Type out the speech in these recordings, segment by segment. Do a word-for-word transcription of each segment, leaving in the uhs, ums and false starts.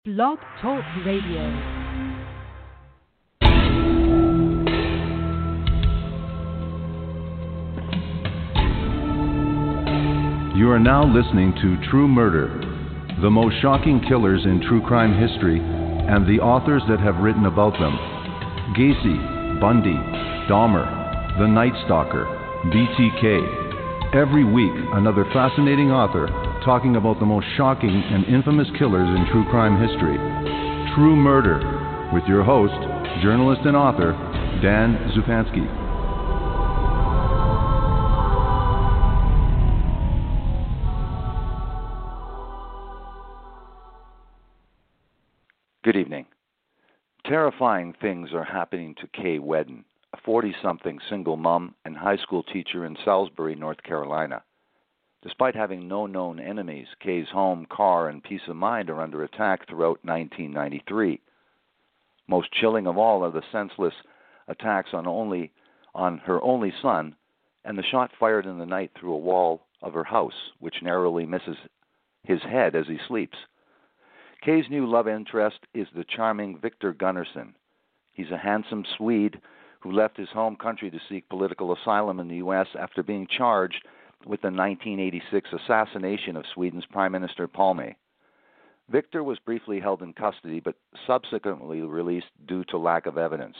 Blog Talk Radio. You are now listening to True Murder, the most shocking killers in true crime history, and the authors that have written about them. Gacy, Bundy, Dahmer, The Night Stalker, B T K. Every week, another fascinating author talking about the most shocking and infamous killers in true crime history. True Murder, with your host, journalist and author, Dan Zupansky. Good evening. Terrifying things are happening to Kay Wedden, a forty-something single mom and high school teacher in Salisbury, North Carolina. Despite having no known enemies, Kay's home, car, and peace of mind are under attack throughout nineteen ninety-three. Most chilling of all are the senseless attacks on only on her only son and the shot fired in the night through a wall of her house, which narrowly misses his head as he sleeps. Kay's new love interest is the charming Victor Gunnarsson. He's a handsome Swede who left his home country to seek political asylum in the U S after being charged with the nineteen eighty-six assassination of Sweden's Prime Minister Palme. Victor was briefly held in custody but subsequently released due to lack of evidence.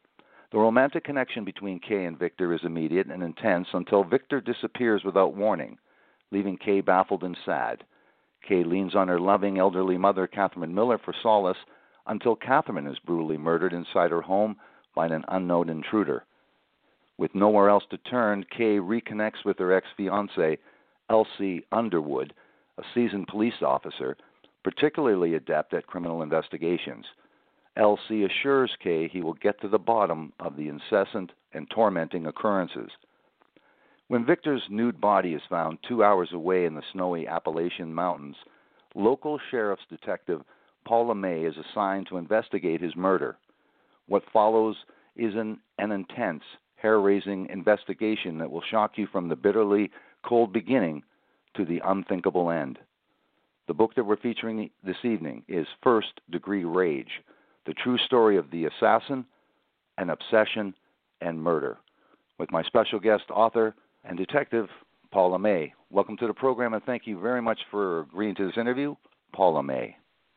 The romantic connection between Kay and Victor is immediate and intense until Victor disappears without warning, leaving Kay baffled and sad. Kay leans on her loving elderly mother, Catherine Miller, for solace until Catherine is brutally murdered inside her home by an unknown intruder. With nowhere else to turn, Kay reconnects with her ex-fiancé, Elsie Underwood, a seasoned police officer, particularly adept at criminal investigations. Elsie assures Kay he will get to the bottom of the incessant and tormenting occurrences. When Victor's nude body is found two hours away in the snowy Appalachian Mountains, local sheriff's detective Paula May is assigned to investigate his murder. What follows is an, an intense, hair-raising investigation that will shock you from the bitterly cold beginning to the unthinkable end. The book that we're featuring this evening is First Degree Rage, the true story of the assassin, an obsession, and murder, with my special guest author and detective, Paula May. Welcome to the program, and thank you very much for agreeing to this interview, Paula May.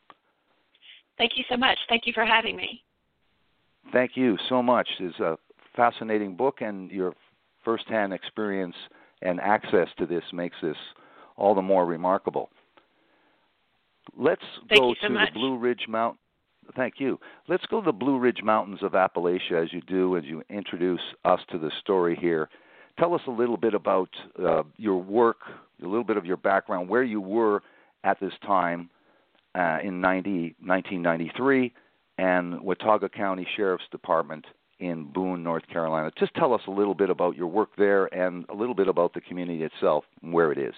Thank you so much. Thank you for having me. Thank you so much. It's a fascinating book, and your firsthand experience and access to this makes this all the more remarkable. Let's Thank go so to much. the Blue Ridge Mountain. Thank you. Let's go to the Blue Ridge Mountains of Appalachia as you do, as you introduce us to the story here. Tell us a little bit about uh, your work, a little bit of your background, where you were at this time uh, in nineteen ninety-three, and Watauga County Sheriff's Department in Boone, North Carolina. Just tell us a little bit about your work there and a little bit about the community itself and where it is.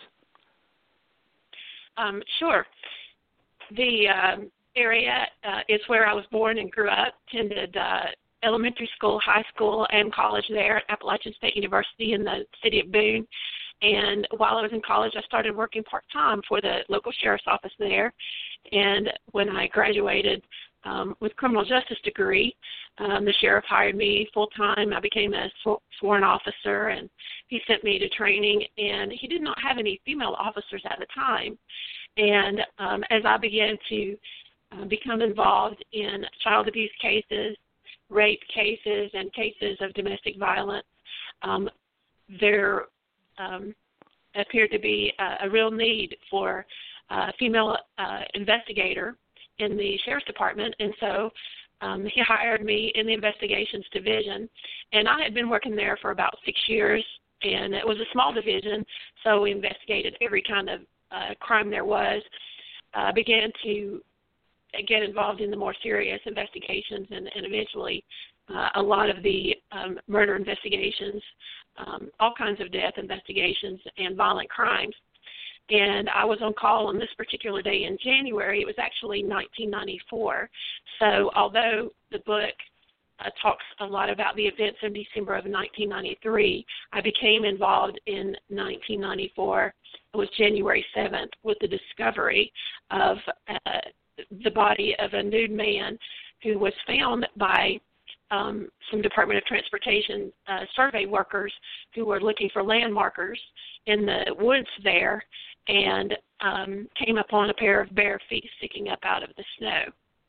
Um, sure. The um, area uh, is where I was born and grew up, attended uh, elementary school, high school, and college there at Appalachian State University in the city of Boone. And while I was in college, I started working part-time for the local sheriff's office there. And when I graduated um, with criminal justice degree, um, the sheriff hired me full-time. I became a sw- sworn officer, and he sent me to training. And he did not have any female officers at the time. And um, as I began to uh, become involved in child abuse cases, rape cases, and cases of domestic violence, um, there um, appeared to be a, a real need for a female uh, investigator in the Sheriff's Department, and so um, he hired me in the Investigations Division, and I had been working there for about six years, and it was a small division, so we investigated every kind of uh, crime there was, uh, began to get involved in the more serious investigations, and, and eventually uh, a lot of the um, murder investigations, um, all kinds of death investigations, and violent crimes. And I was on call on this particular day in January. It was actually nineteen ninety-four. So although the book uh, talks a lot about the events in December of nineteen ninety-three, I became involved in nineteen ninety-four. It was January seventh with the discovery of uh, the body of a nude man who was found by um, some Department of Transportation uh, survey workers who were looking for landmarkers in the woods there, and um, came upon a pair of bare feet sticking up out of the snow.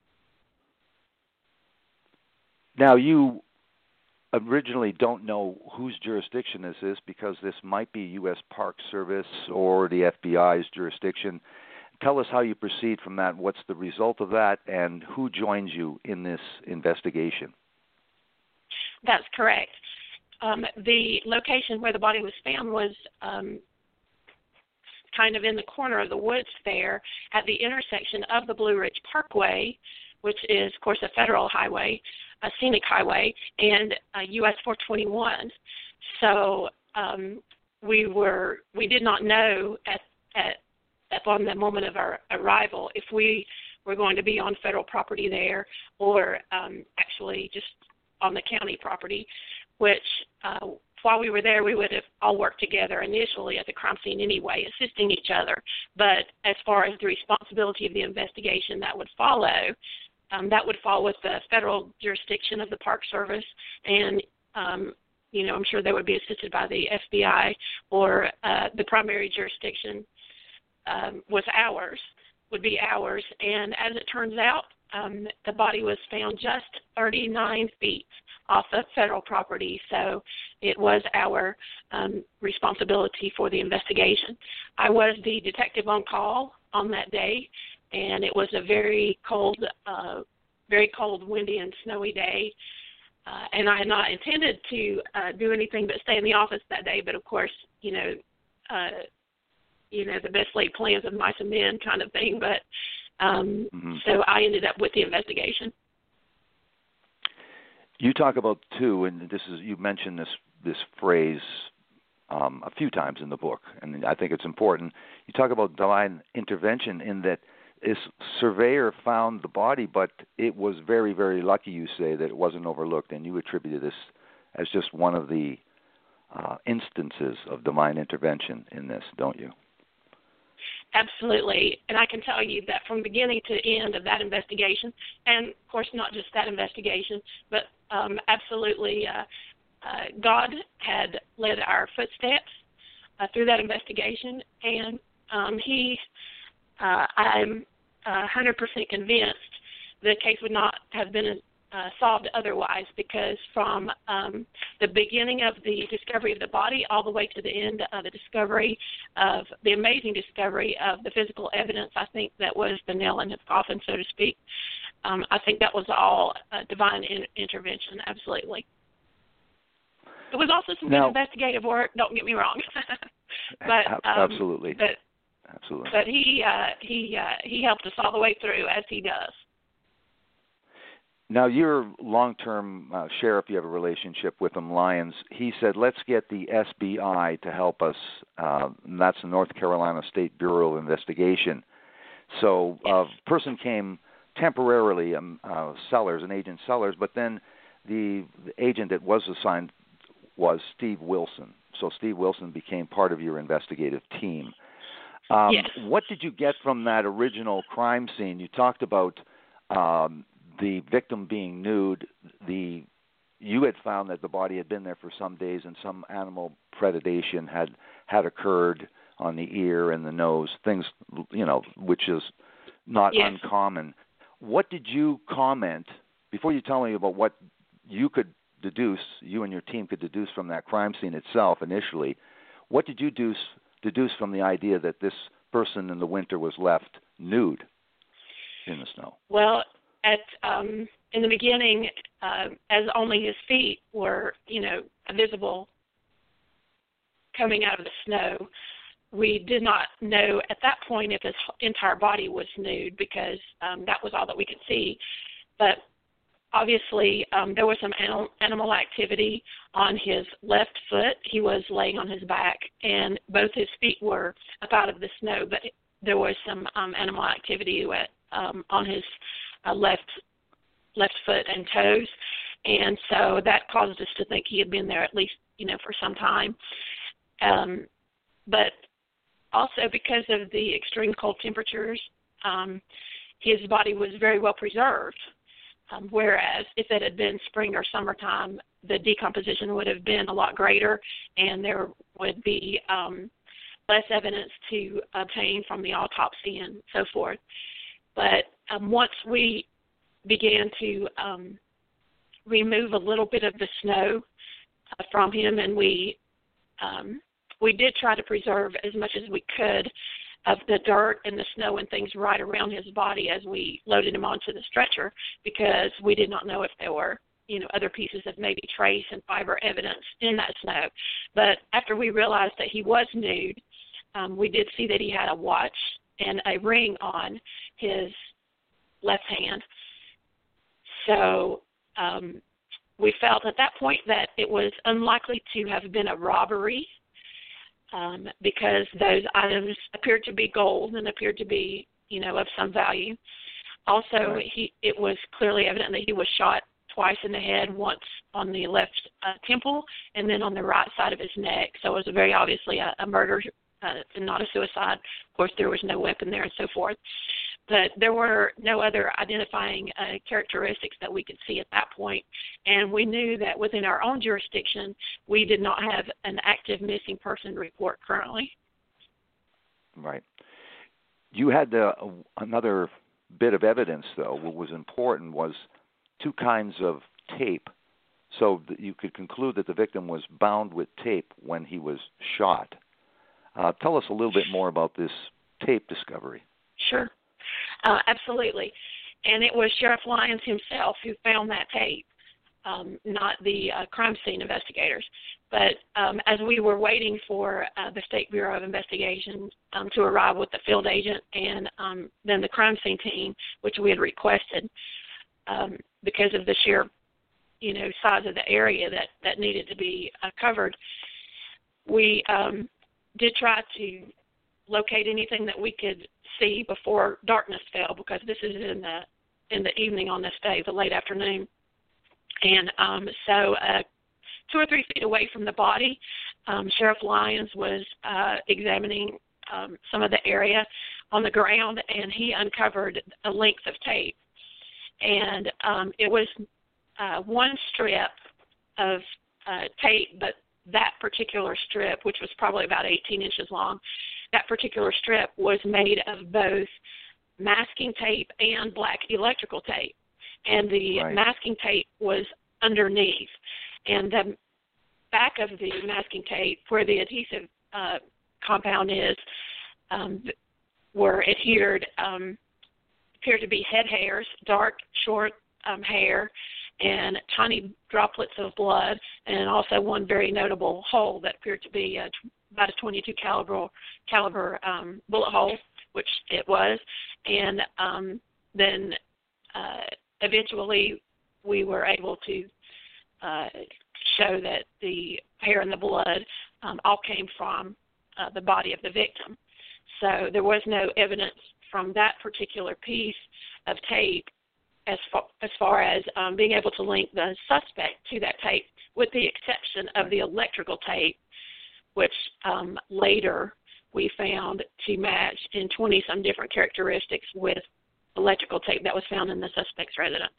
Now, you originally don't know whose jurisdiction this is because this might be U S Park Service or the F B I's jurisdiction. Tell us how you proceed from that, what's the result of that, and who joins you in this investigation. That's correct. Um, the location where the body was found was um, kind of in the corner of the woods there at the intersection of the Blue Ridge Parkway, which is, of course, a federal highway, a scenic highway, and uh, U S four twenty-one. So um, we were we did not know at at upon the moment of our arrival if we were going to be on federal property there or um, actually just on the county property, which uh, while we were there, we would have all worked together initially at the crime scene anyway, assisting each other. But as far as the responsibility of the investigation that would follow, um, that would fall with the federal jurisdiction of the Park Service, and um, you know, I'm sure they would be assisted by the F B I, or uh, the primary jurisdiction um, was ours, would be ours. And as it turns out, um, the body was found just thirty-nine feet off of federal property, so it was our um, responsibility for the investigation. I was the detective on call on that day, and it was a very cold, uh, very cold, windy, and snowy day. Uh, and I had not intended to uh, do anything but stay in the office that day, but of course, you know, uh, you know, the best laid plans of mice and men kind of thing. But um, mm-hmm. so I ended up with the investigation. You talk about too, and this is you mentioned this this phrase um, a few times in the book, and I think it's important. You talk about divine intervention in that this surveyor found the body, but it was very, very lucky, you say, that it wasn't overlooked, and you attributed this as just one of the uh, instances of divine intervention in this, don't you? Absolutely, and I can tell you that from beginning to end of that investigation, and of course not just that investigation, but um, absolutely uh, uh, God had led our footsteps uh, through that investigation, and um, he, uh, I'm one hundred percent convinced the case would not have been uh, solved otherwise, because from um, the beginning of the discovery of the body all the way to the end of the discovery of the amazing discovery of the physical evidence, I think that was the nail in his coffin, so to speak. Um, I think that was all uh, divine in- intervention, absolutely. It was also some now, good investigative work, don't get me wrong. but um, Absolutely. But, Absolutely. But he uh, he uh, he helped us all the way through, as he does. Now, your long-term uh, sheriff, you have a relationship with him, Lyons. He said, let's get the S B I to help us. Uh, and that's the North Carolina State Bureau of Investigation. So a uh, person came temporarily, um, uh, Sellers, an agent Sellers, but then the, the agent that was assigned was Steve Wilson. So Steve Wilson became part of your investigative team. Um, yes. What did you get from that original crime scene? You talked about um, the victim being nude. The you had found that the body had been there for some days, and some animal predation had had occurred on the ear and the nose. Things, you know, which is not yes. uncommon. What did you comment before you tell me about what you could deduce, you and your team could deduce from that crime scene itself initially? What did you deduce? deduce from the idea that this person in the winter was left nude in the snow? Well, at um, in the beginning, uh, as only his feet were, you know, visible coming out of the snow, we did not know at that point if his entire body was nude, because um, that was all that we could see. But obviously, um, there was some animal, animal activity on his left foot. He was laying on his back, and both his feet were up out of the snow, but there was some um, animal activity at, um, on his uh, left left foot and toes, and so that caused us to think he had been there at least, you know, for some time. Um, but also because of the extreme cold temperatures, um, his body was very well preserved, um, whereas if it had been spring or summertime, the decomposition would have been a lot greater, and there would be um, less evidence to obtain from the autopsy and so forth. But um, once we began to um, remove a little bit of the snow uh, from him, and we um, we did try to preserve as much as we could of the dirt and the snow and things right around his body as we loaded him onto the stretcher, because we did not know if there were, you know, other pieces of maybe trace and fiber evidence in that snow. But after we realized that he was nude, um, we did see that he had a watch and a ring on his left hand. So um, we felt at that point that it was unlikely to have been a robbery, um, because those items appeared to be gold and appeared to be, you know, of some value. Also, right. he it was clearly evident that he was shot twice in the head, once on the left uh, temple and then on the right side of his neck. So it was very obviously a, a murder uh, and not a suicide. Of course, there was no weapon there and so forth. But there were no other identifying uh, characteristics that we could see at that point. And we knew that within our own jurisdiction, we did not have an active missing person report currently. Right. You had uh, another bit of evidence, though. What was important was two kinds of tape, so that you could conclude that the victim was bound with tape when he was shot. Uh, tell us a little bit more about this tape discovery. Sure. Uh, absolutely. And it was Sheriff Lyons himself who found that tape, um, not the uh, crime scene investigators. But um, as we were waiting for uh, the State Bureau of Investigation um, to arrive with the field agent and um, then the crime scene team, which we had requested um, because of the sheer, you know, size of the area that, that needed to be uh, covered, we um, did try to locate anything that we could see before darkness fell, because this is in the in the evening on this day, the late afternoon. And um, so uh, two or three feet away from the body, um, Sheriff Lyons was uh, examining um, some of the area on the ground, and he uncovered a length of tape. And um, it was uh, one strip of uh, tape, but that particular strip, which was probably about eighteen inches long, that particular strip was made of both masking tape and black electrical tape. And the right. masking tape was underneath. And the back of the masking tape, where the adhesive uh, compound is, um, were adhered, um, appeared to be head hairs, dark, short um, hair, and tiny droplets of blood, and also one very notable hole that appeared to be a, about a twenty-two caliber caliber um, bullet hole, which it was. And um, then uh, eventually we were able to uh, show that the hair and the blood um, all came from uh, the body of the victim. So there was no evidence from that particular piece of tape as far as, far as um, being able to link the suspect to that tape, with the exception of the electrical tape, which um, later we found to match in twenty-some different characteristics with electrical tape that was found in the suspect's residence.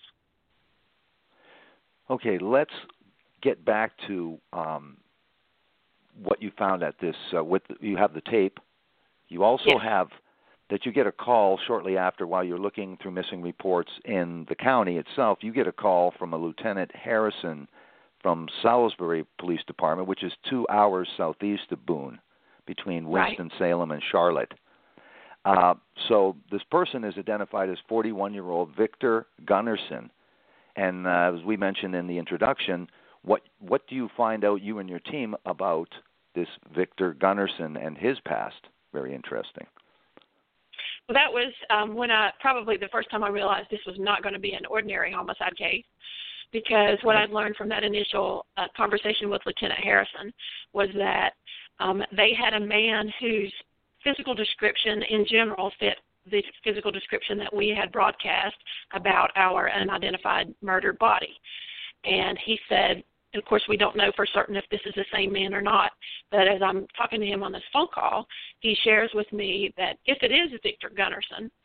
Okay, let's get back to um, what you found at this. Uh, with the, you have the tape. You also yes. have that you get a call shortly after, while you're looking through missing reports in the county itself. You get a call from a Lieutenant Harrison from Salisbury Police Department, which is two hours southeast of Boone, between Winston-Salem and Charlotte. Uh, so this person is identified as forty-one-year-old Victor Gunnarsson. And uh, as we mentioned in the introduction, what what do you find out, you and your team, about this Victor Gunnarsson and his past? Very interesting. Well, that was um, when I probably the first time I realized this was not going to be an ordinary homicide case, because what I'd learned from that initial uh, conversation with Lieutenant Harrison was that um, they had a man whose physical description in general fit the physical description that we had broadcast about our unidentified murdered body. And he said, and of course we don't know for certain if this is the same man or not, but as I'm talking to him on this phone call, he shares with me that if it is Victor Gunnarsson,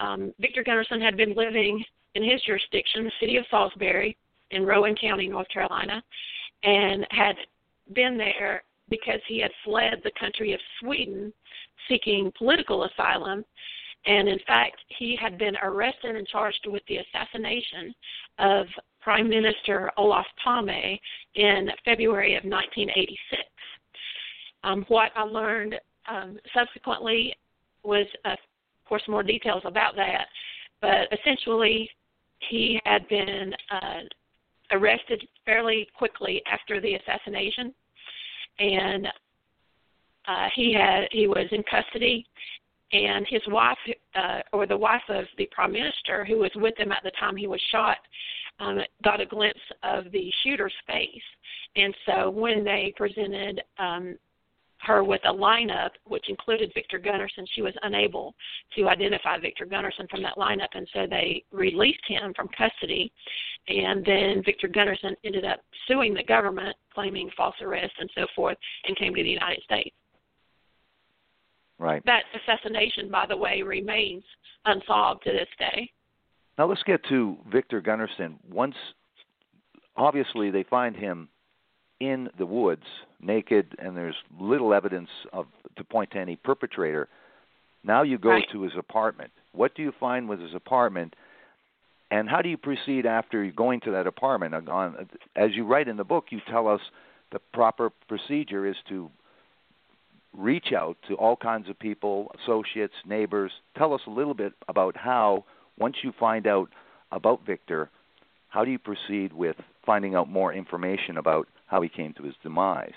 um, Victor Gunnarsson had been living in his jurisdiction, the city of Salisbury, in Rowan County, North Carolina, and had been there because he had fled the country of Sweden seeking political asylum. And in fact, he had been arrested and charged with the assassination of Prime Minister Olof Palme in February of nineteen eighty-six. Um, what I learned um, subsequently was, uh, of course, more details about that, but essentially he had been uh, arrested fairly quickly after the assassination, and uh, he had he was in custody, and his wife, uh, or the wife of the prime minister who was with him at the time he was shot, um, got a glimpse of the shooter's face, and so when they presented um, her with a lineup, which included Victor Gunnarsson, she was unable to identify Victor Gunnarsson from that lineup, and so they released him from custody. And then Victor Gunnarsson ended up suing the government, claiming false arrest and so forth, and came to the United States. Right. That assassination, by the way, remains unsolved to this day. Now let's get to Victor Gunnarsson. Once, obviously, they find him in the woods, naked, and there's little evidence of to point to any perpetrator. Now you go right. to his apartment. What do you find with his apartment, and how do you proceed after going to that apartment? On, as you write in the book, you tell us the proper procedure is to reach out to all kinds of people, associates, neighbors. Tell us a little bit about how, once you find out about Victor, how do you proceed with finding out more information about how he came to his demise?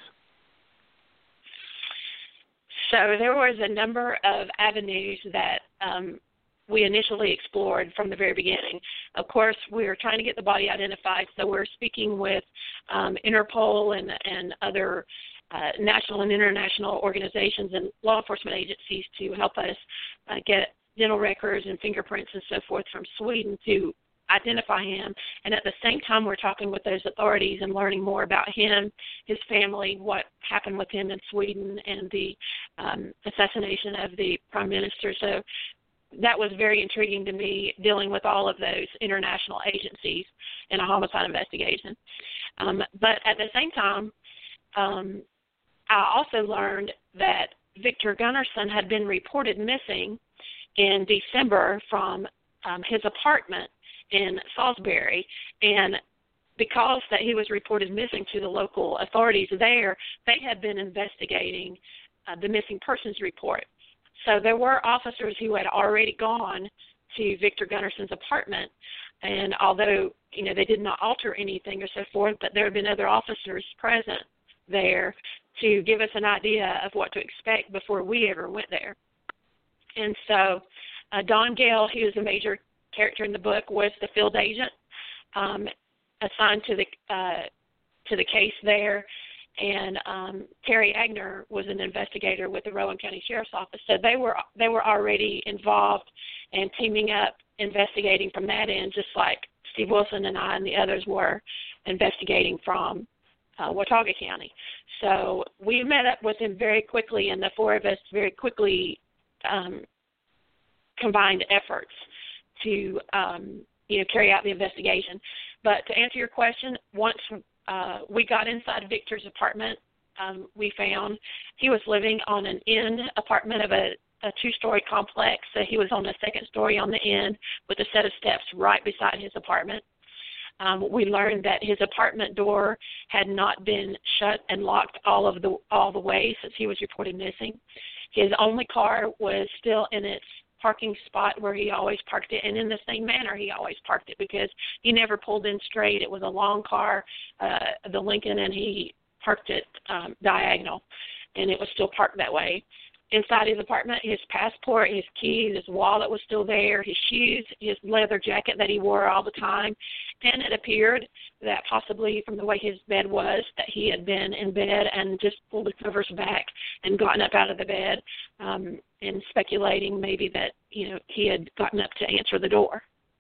So there was a number of avenues that um, we initially explored from the very beginning. Of course, we were trying to get the body identified, so we're speaking with um, Interpol and, and other uh, national and international organizations and law enforcement agencies to help us uh, get dental records and fingerprints and so forth from Sweden to identify him. And at the same time, we're talking with those authorities and learning more about him, his family, what happened with him in Sweden, and the um, assassination of the prime minister. So that was very intriguing to me, dealing with all of those international agencies in a homicide investigation. Um, but at the same time, um, I also learned that Victor Gunnarsson had been reported missing in December from um, his apartment in Salisbury, and because that he was reported missing to the local authorities there, they had been investigating uh, the missing persons report. So there were officers who had already gone to Victor Gunnarsson's apartment, and although, you know, they did not alter anything or so forth, but there had been other officers present there to give us an idea of what to expect before we ever went there. And so uh, Don Gale, who is a major character in the book, was the field agent um, assigned to the uh, to the case there, and um, Terry Agner was an investigator with the Rowan County Sheriff's Office. So they were they were already involved and teaming up, investigating from that end, just like Steve Wilson and I and the others were investigating from uh, Watauga County. So we met up with him very quickly, and the four of us very quickly um, combined efforts to um, you know, carry out the investigation. But to answer your question, once uh, we got inside Victor's apartment, um, we found he was living on an end apartment of a, a two-story complex. So he was on the second story on the end with a set of steps right beside his apartment. Um, we learned that his apartment door had not been shut and locked all of the all the way since he was reported missing. His only car was still in its parking spot where he always parked it, and in the same manner he always parked it, because he never pulled in straight. It was a long car, uh, the Lincoln, and he parked it um, diagonal, and it was still parked that way. Inside his apartment, his passport, his keys, his wallet was still there, his shoes, his leather jacket that he wore all the time, and it appeared that possibly from the way his bed was that he had been in bed and just pulled the covers back and gotten up out of the bed, um, and speculating maybe that, you know, he had gotten up to answer the door.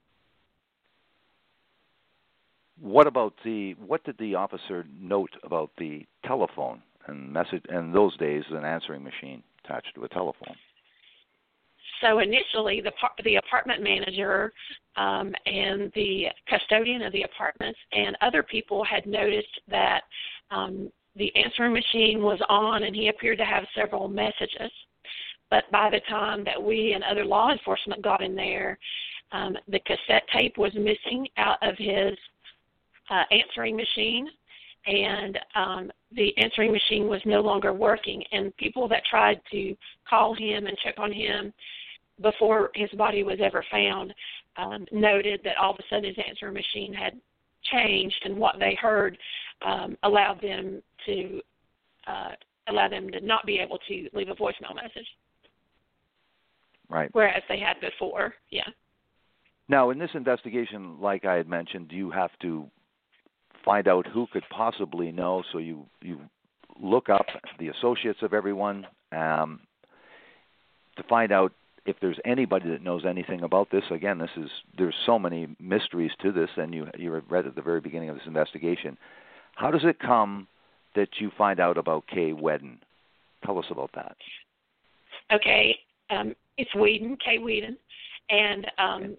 What about the, what did the officer note about the telephone and message, and those days an answering machine attached to a telephone? so initially, the par- the apartment manager um, and the custodian of the apartments and other people had noticed that um, the answering machine was on, and he appeared to have several messages. But by the time that we and other law enforcement got in there, um, the cassette tape was missing out of his uh, answering machine, and um, the answering machine was no longer working. And people that tried to call him and check on him before his body was ever found um, noted that all of a sudden his answering machine had changed, and what they heard um, allowed them to uh, allow them to not be able to leave a voicemail message. Right. Whereas they had before, yeah. Now, in this investigation, like I had mentioned, you have to find out who could possibly know, so you, you look up the associates of everyone um, to find out if there's anybody that knows anything about this. Again, this is there's so many mysteries to this, and you you read at the very beginning of this investigation. How does it come that you find out about Kay Whedon? Tell us about that. Okay, um, it's Whedon, Kay Whedon, and um,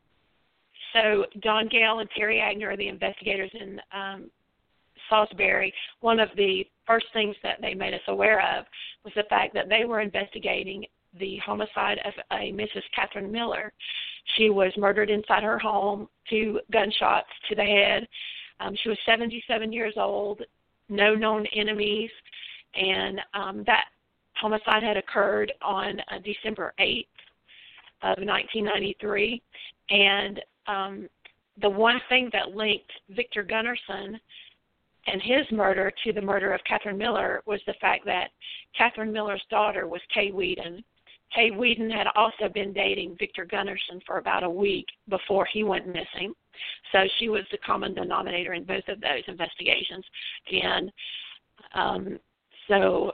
so Don Gale and Terry Agner are the investigators in um, Salisbury. One of the first things that they made us aware of was the fact that they were investigating the homicide of a Missus Catherine Miller. She was murdered inside her home, two gunshots to the head. Um, she was seventy-seven years old, no known enemies, and um, that homicide had occurred on uh, December eighth of nineteen ninety-three. And um, the one thing that linked Victor Gunnarsson and his murder to the murder of Catherine Miller was the fact that Catherine Miller's daughter was Kay Whedon. Kay Whedon had also been dating Victor Gunnarsson for about a week before he went missing. So she was the common denominator in both of those investigations. And um, so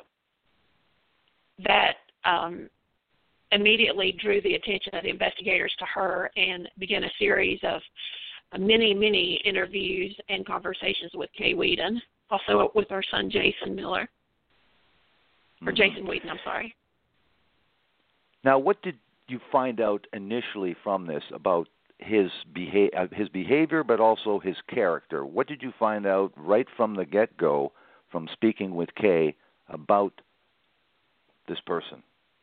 that um, immediately drew the attention of the investigators to her and began a series of many, many interviews and conversations with Kay Whedon, also with her son Jason Miller, or Mm-hmm. Jason Whedon, I'm sorry. Now, what did you find out initially from this about his beha- uh, his behavior, but also his character? What did you find out right from the get-go from speaking with Kay about this person?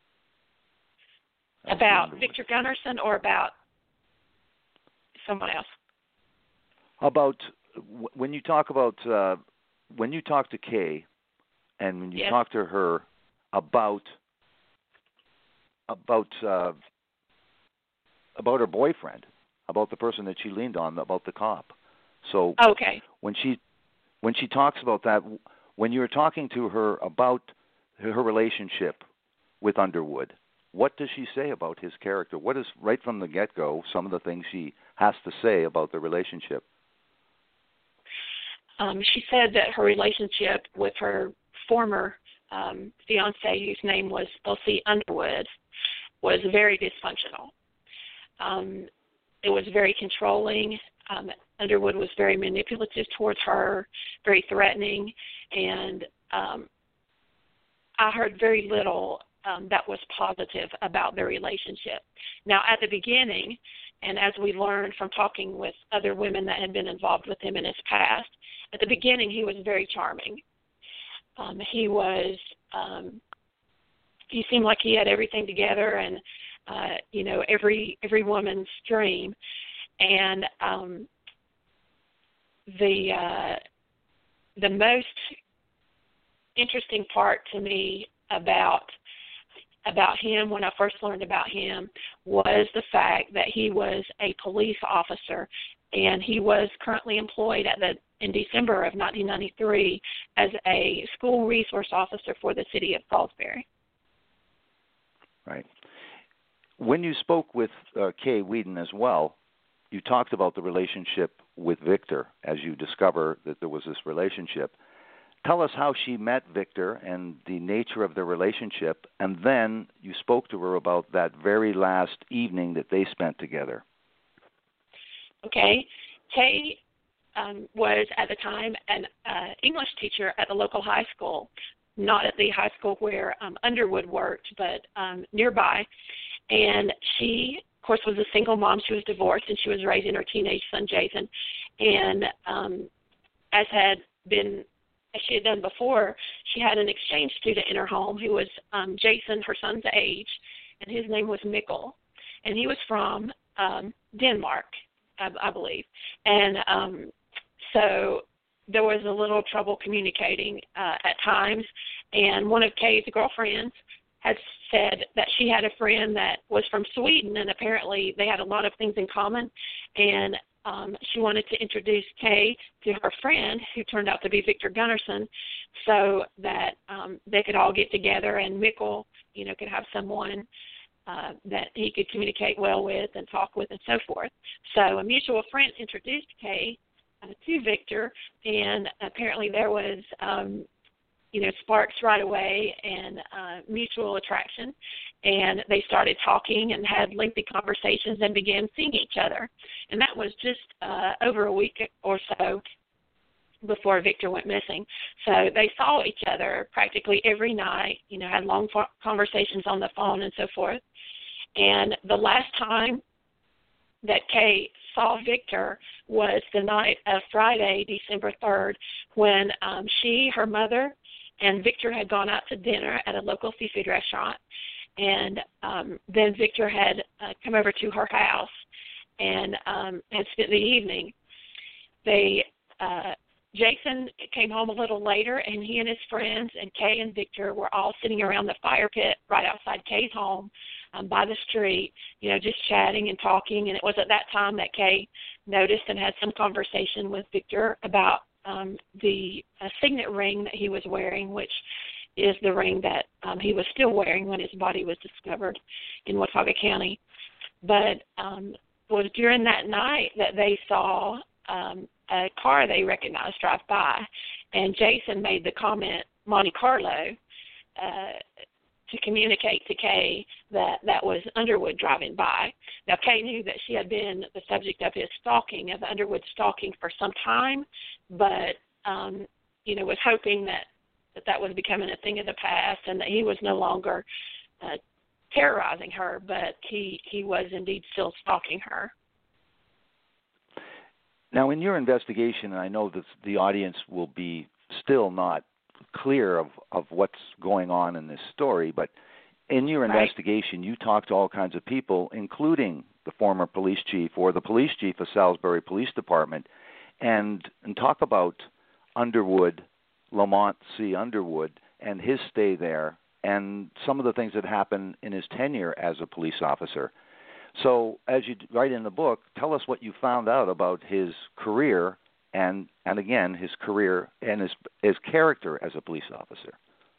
About Victor Gunnarsson or about someone else? About when you talk about uh, when you talk to Kay, and when you yes. talk to her about about uh, about her boyfriend, about the person that she leaned on, about the cop. So okay. when she when she talks about that, when you're talking to her about her relationship with Underwood, what does she say about his character? What is, right from the get-go, some of the things she has to say about the relationship? Um, she said that her relationship with her former um, fiancé, whose name was Elsie Underwood, was very dysfunctional. Um, it was very controlling. Um, Underwood was very manipulative towards her, very threatening, and um, I heard very little um, that was positive about their relationship. Now, at the beginning, and as we learned from talking with other women that had been involved with him in his past, at the beginning he was very charming. Um, he was, um, he seemed like he had everything together, and uh, you know, every every woman's dream. And um, the uh, the most interesting part to me about about him when I first learned about him was the fact that he was a police officer, and he was currently employed at the in December of nineteen ninety-three as a school resource officer for the city of Salisbury. Right. When you spoke with uh, Kay Whedon as well, you talked about the relationship with Victor as you discover that there was this relationship. Tell us how she met Victor and the nature of the relationship, and then you spoke to her about that very last evening that they spent together. Okay. Kay um, was, at the time, an uh, English teacher at the local high school, not at the high school where um, Underwood worked, but um, nearby. And she, of course, was a single mom. She was divorced, and she was raising her teenage son, Jason. And um, as had been, as she had done before, she had an exchange student in her home who was um, Jason, her son's age, and his name was Mikkel. And he was from um, Denmark, I, I believe. And um, so there was a little trouble communicating uh, at times. And one of Kay's girlfriends had said that she had a friend that was from Sweden, and apparently they had a lot of things in common. And um, she wanted to introduce Kay to her friend, who turned out to be Victor Gunnarsson, so that um, they could all get together and Mikkel, you know, could have someone uh, that he could communicate well with and talk with and so forth. So a mutual friend introduced Kay uh, to Victor, and apparently there was um, you know, sparks right away and uh, mutual attraction. And they started talking and had lengthy conversations and began seeing each other. And that was just uh, over a week or so before Victor went missing. So they saw each other practically every night, you know, had long conversations on the phone and so forth. And the last time that Kay saw Victor was the night of Friday, December third, when um, she, her mother, and Victor had gone out to dinner at a local seafood restaurant. And um, then Victor had uh, come over to her house and um, had spent the evening. They, uh, Jason came home a little later, and he and his friends and Kay and Victor were all sitting around the fire pit right outside Kay's home um, by the street, you know, just chatting and talking. And it was at that time that Kay noticed and had some conversation with Victor about Um, the uh, signet ring that he was wearing, which is the ring that um, he was still wearing when his body was discovered in Watauga County. But um, it was during that night that they saw um, a car they recognized drive by, and Jason made the comment, Monte Carlo, uh, to communicate to Kay that that was Underwood driving by. Now, Kay knew that she had been the subject of his stalking, of Underwood stalking for some time, but, um, you know, was hoping that, that that was becoming a thing of the past and that he was no longer uh, terrorizing her, but he, he was indeed still stalking her. Now, in your investigation, and I know that the audience will be still not clear of, of what's going on in this story, but in your right. investigation, you talked to all kinds of people, including the former police chief or the police chief of Salisbury Police Department, and, and talk about Underwood, Lamont C. Underwood, and his stay there, and some of the things that happened in his tenure as a police officer. So, as you write in the book, tell us what you found out about his career and, and again, his career and his, his character as a police officer.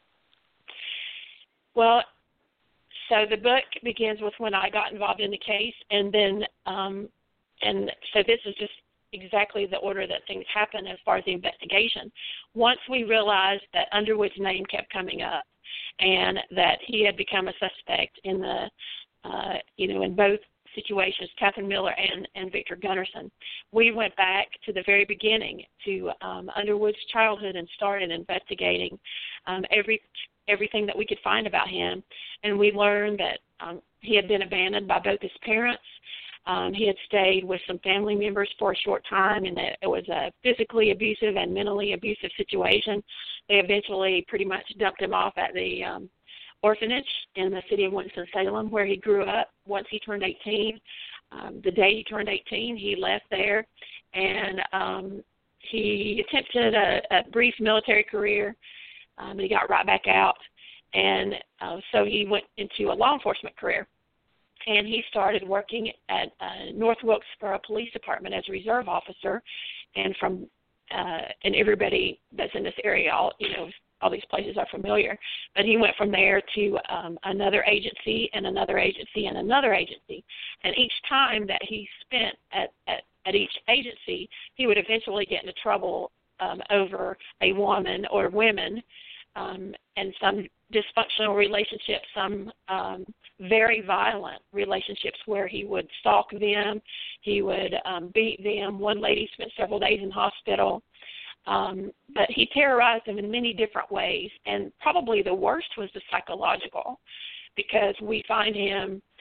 Well, so the book begins with when I got involved in the case, and then, um, and so this is just exactly the order that things happen as far as the investigation. Once we realized that Underwood's name kept coming up and that he had become a suspect in the, uh, you know, in both situations, Catherine Miller and, and Victor Gunnarsson, we went back to the very beginning to um, Underwood's childhood and started investigating um, every everything that we could find about him. And we learned that um, he had been abandoned by both his parents. Um, he had stayed with some family members for a short time, and that it was a physically abusive and mentally abusive situation. They eventually pretty much dumped him off at the um, orphanage in the city of Winston-Salem, where he grew up. Once he turned eighteen, um, the day he turned eighteen, he left there, and um, he attempted a, a brief military career. Um, he got right back out, and uh, so he went into a law enforcement career. And he started working at uh, North Wilkesboro Police Department as a reserve officer, and from uh, and everybody that's in this area, all you know, all these places are familiar. But he went from there to um, another agency and another agency and another agency, and each time that he spent at at, at each agency, he would eventually get into trouble um, over a woman or women, um, and some dysfunctional relationships, some um, very violent relationships where he would stalk them, he would um, beat them. One lady spent several days in hospital, um, but he terrorized them in many different ways, and probably the worst was the psychological, because we find him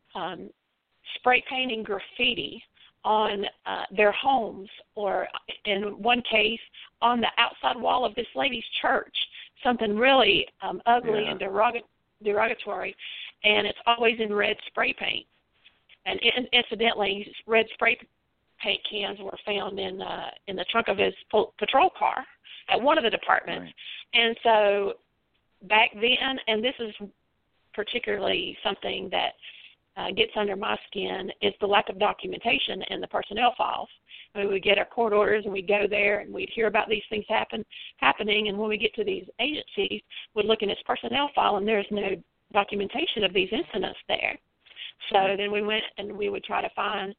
um, spray painting graffiti on uh, their homes, or in one case, on the outside wall of this lady's church, something really um, ugly yeah. and derog- derogatory, and it's always in red spray paint. And in- incidentally, red spray paint cans were found in uh, in the trunk of his po- patrol car at one of the departments. Right. And so back then, and this is particularly something that uh, gets under my skin, is the lack of documentation in the personnel files. I mean, we get our court orders and we'd go there and we'd hear about these things happen happening, and when we get to these agencies, we'd look in its personnel file and there's no documentation of these incidents there. So then we went and we would try to find,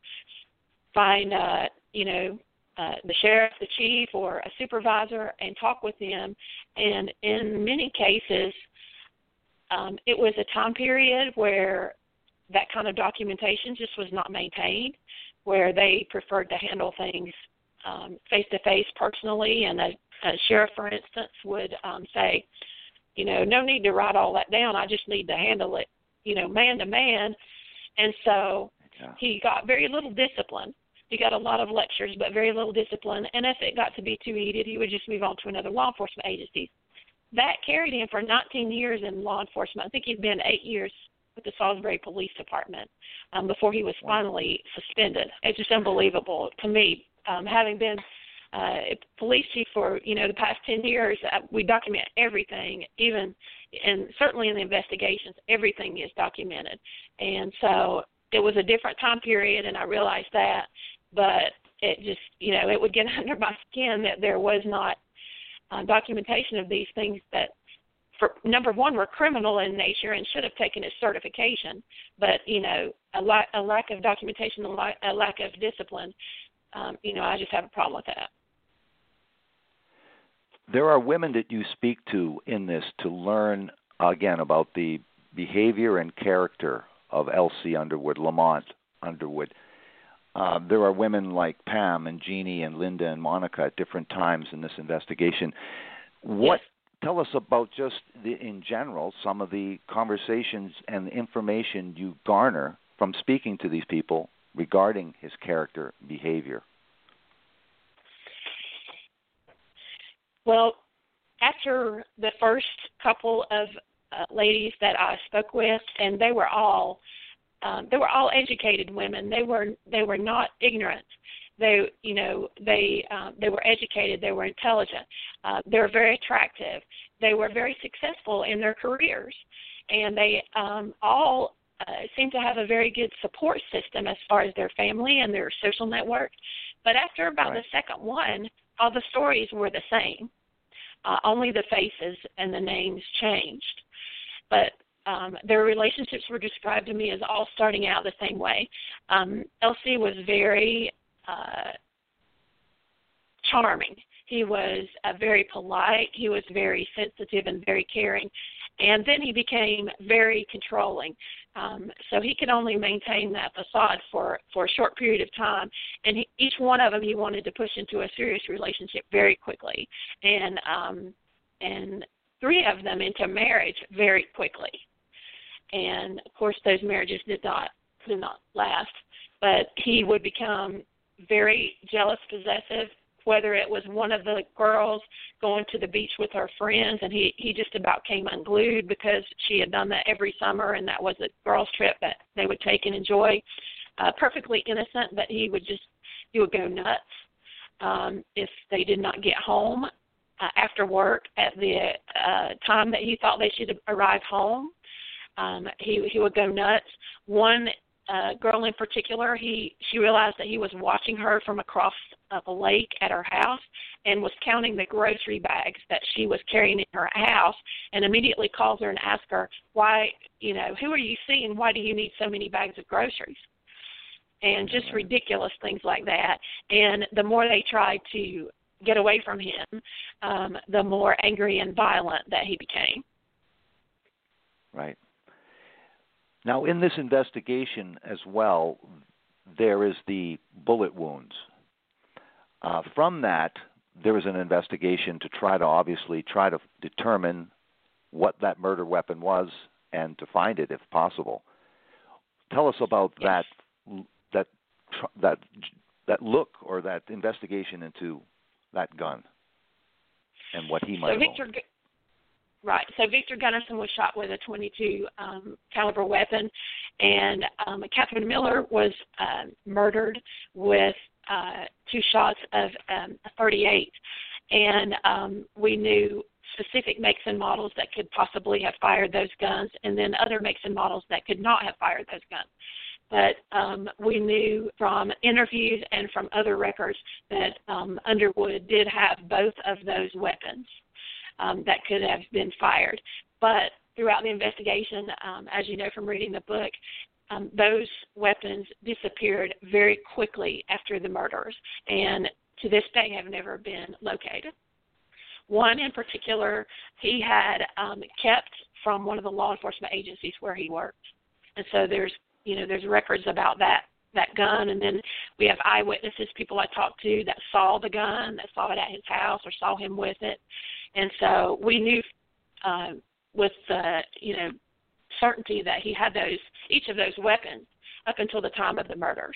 find uh, you know, uh, the sheriff, the chief, or a supervisor and talk with them. And in many cases, um, it was a time period where that kind of documentation just was not maintained, where they preferred to handle things um, face-to-face personally. And a, a sheriff, for instance, would um, say, you know, no need to write all that down. I just need to handle it, you know, man-to-man. And so yeah. he got very little discipline. He got a lot of lectures, but very little discipline. And if it got to be too heated, he would just move on to another law enforcement agency. That carried him for nineteen years in law enforcement. I think he'd been eight years with the Salisbury Police Department um, before he was finally suspended. It's just unbelievable to me. Um, having been uh, a police chief for, you know, the past ten years, uh, we document everything, even, and certainly in the investigations, everything is documented. And so it was a different time period, and I realized that, but it just, you know, it would get under my skin that there was not uh, documentation of these things that, for number one, were criminal in nature and should have taken its certification. But, you know, a, la- a lack of documentation, a, la- a lack of discipline, um, you know, I just have a problem with that. There are women that you speak to in this to learn, again, about the behavior and character of Elsie Underwood, Lamont Underwood. Uh, there are women like Pam and Jeannie and Linda and Monica at different times in this investigation. What Yes. Tell us about just the, in general, some of the conversations and the information you garner from speaking to these people regarding his character behavior. Well, after the first couple of uh, ladies that I spoke with, and they were all um, they were all educated women. They were they were not ignorant. They, you know, they uh, they were educated. They were intelligent. Uh, they were very attractive. They were very successful in their careers, and they um, all uh, seemed to have a very good support system as far as their family and their social network. But after about Right. the second one, all the stories were the same. Uh, only the faces and the names changed. But um, their relationships were described to me as all starting out the same way. Um, Elsie was very uh, charming. He was uh, very polite. He was very sensitive and very caring. And then he became very controlling. Um, so he could only maintain that facade for, for a short period of time. And he, each one of them he wanted to push into a serious relationship very quickly. And um, and three of them into marriage very quickly. And, of course, those marriages did not did not last. But he would become very jealous, possessive, whether it was one of the girls going to the beach with her friends, and he, he just about came unglued because she had done that every summer, and that was a girls' trip that they would take and enjoy. Uh, perfectly innocent, but he would just, he would go nuts um, if they did not get home uh, after work at the uh, time that he thought they should arrive home. Um, he, he would go nuts. One Uh, girl in particular, he she realized that he was watching her from across uh, the lake at her house and was counting the grocery bags that she was carrying in her house, and immediately calls her and asks her, why, you know, who are you seeing? Why do you need so many bags of groceries? And just Right. ridiculous things like that. And the more they tried to get away from him, um, the more angry and violent that he became. Right. Now, in this investigation as well, there is the bullet wounds. Uh, from that, there was an investigation to try to obviously try to determine what that murder weapon was and to find it if possible. tell us about Yes. that that that that look or that investigation into that gun and what he might So have Victor, owned. right. So Victor Gunnarsson was shot with a twenty-two um, caliber weapon, and um, Catherine Miller was uh, murdered with uh, two shots of um, a thirty-eight, and um, we knew specific makes and models that could possibly have fired those guns, and then other makes and models that could not have fired those guns. But um, we knew from interviews and from other records that um, Underwood did have both of those weapons um, that could have been fired. But throughout the investigation, um, as you know from reading the book, um, those weapons disappeared very quickly after the murders, and to this day have never been located. One in particular, he had um, kept from one of the law enforcement agencies where he worked, and so there's, you know, there's records about that that gun, and then we have eyewitnesses, people I talked to that saw the gun, that saw it at his house or saw him with it, and so we knew uh, with uh, you know certainty that he had those each of those weapons up until the time of the murders.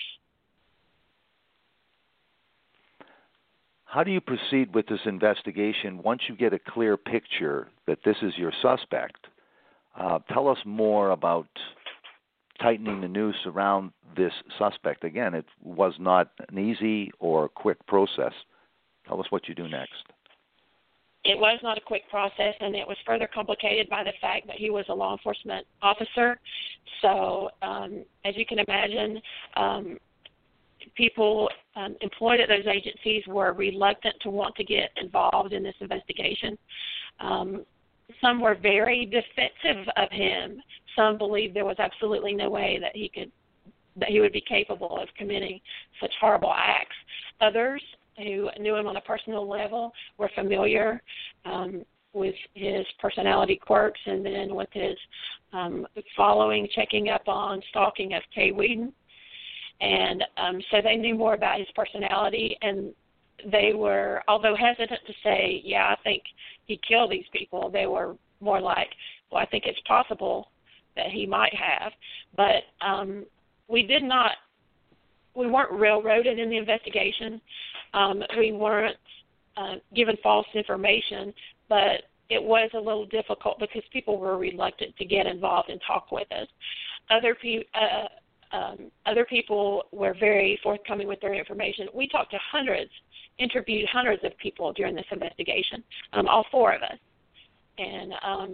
How do you proceed with this investigation once you get a clear picture that this is your suspect? Uh, tell us more about tightening the noose around this suspect. Again, it was not an easy or quick process. Tell us what you do next. It was not a quick process, and it was further complicated by the fact that he was a law enforcement officer. So, um, as you can imagine, um, people um, employed at those agencies were reluctant to want to get involved in this investigation. Um, some were very defensive of him. Some believed there was absolutely no way that he could, that he would be capable of committing such horrible acts. Others who knew him on a personal level were familiar um, with his personality quirks and then with his um, following, checking up on, stalking of Kay Wheaton. And um, so they knew more about his personality, and they were, although hesitant to say, yeah, I think he killed these people, they were more like, well, I think it's possible that he might have. But um, we did not, we weren't railroaded in the investigation. Um, we weren't uh, given false information, but it was a little difficult because people were reluctant to get involved and talk with us. Other people, uh, Um, other people were very forthcoming with their information. We talked to hundreds, interviewed hundreds of people during this investigation, um, all four of us. And um,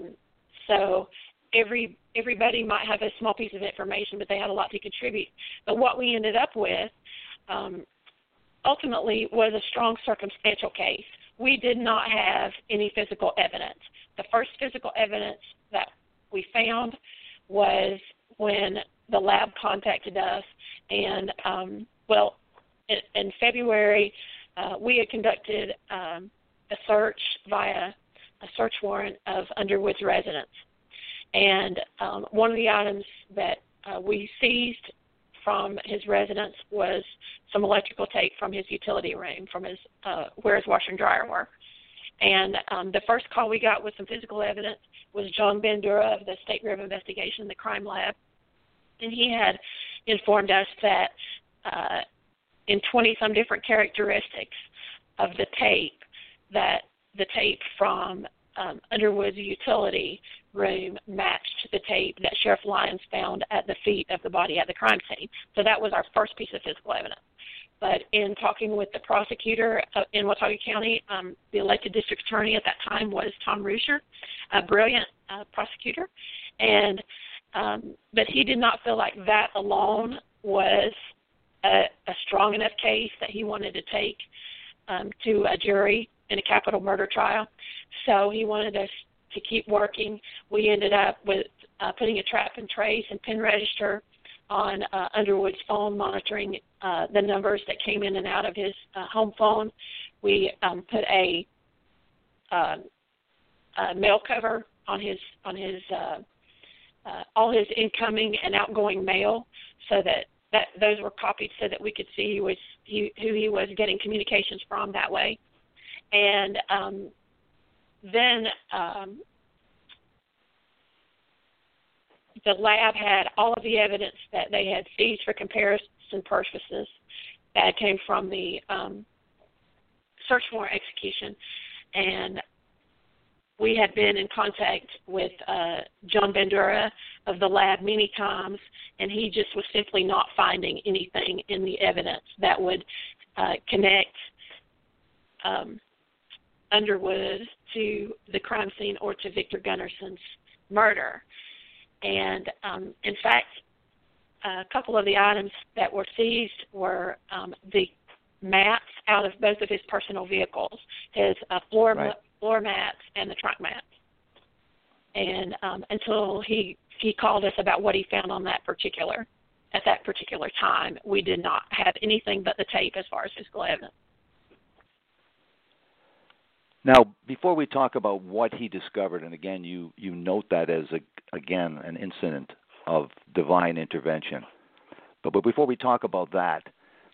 so every everybody might have a small piece of information, but they had a lot to contribute. But what we ended up with um, ultimately was a strong circumstantial case. We did not have any physical evidence. The first physical evidence that we found was when the lab contacted us, and um, well, in, in February, uh, we had conducted um, a search via a search warrant of Underwood's residence, and um, one of the items that uh, we seized from his residence was some electrical tape from his utility room, from his uh, where his washer and dryer were. And um, the first call we got with some physical evidence was John Bandura of the State Bureau of Investigation, the crime lab. And he had informed us that uh, in twenty-some different characteristics of the tape, that the tape from um, Underwood's utility room matched the tape that Sheriff Lyons found at the feet of the body at the crime scene. So that was our first piece of physical evidence. But in talking with the prosecutor in Watauga County, um, the elected district attorney at that time was Tom Ruscher, a brilliant uh, prosecutor, and Um, but he did not feel like that alone was a, a strong enough case that he wanted to take um, to a jury in a capital murder trial. So he wanted us to keep working. We ended up with uh, putting a trap and trace and pin register on uh, Underwood's phone, monitoring uh, the numbers that came in and out of his uh, home phone. We um, put a, uh, a mail cover on his on his uh, Uh, all his incoming and outgoing mail, so that, that those were copied so that we could see he was he, who he was getting communications from that way. And um, then um, the lab had all of the evidence that they had seized for comparison purposes that came from the um, search warrant execution. And we had been in contact with uh, John Bandura of the lab many times, and he just was simply not finding anything in the evidence that would uh, connect um, Underwood to the crime scene or to Victor Gunnarson's murder. And, um, in fact, a couple of the items that were seized were um, the mats out of both of his personal vehicles, his uh, floor, right. floor mats and the trunk mats. And um, until he, he called us about what he found on that particular, at that particular time, we did not have anything but the tape as far as physical evidence. Now, before we talk about what he discovered, and again, you, you note that as, a, again, an incident of divine intervention. But, but before we talk about that,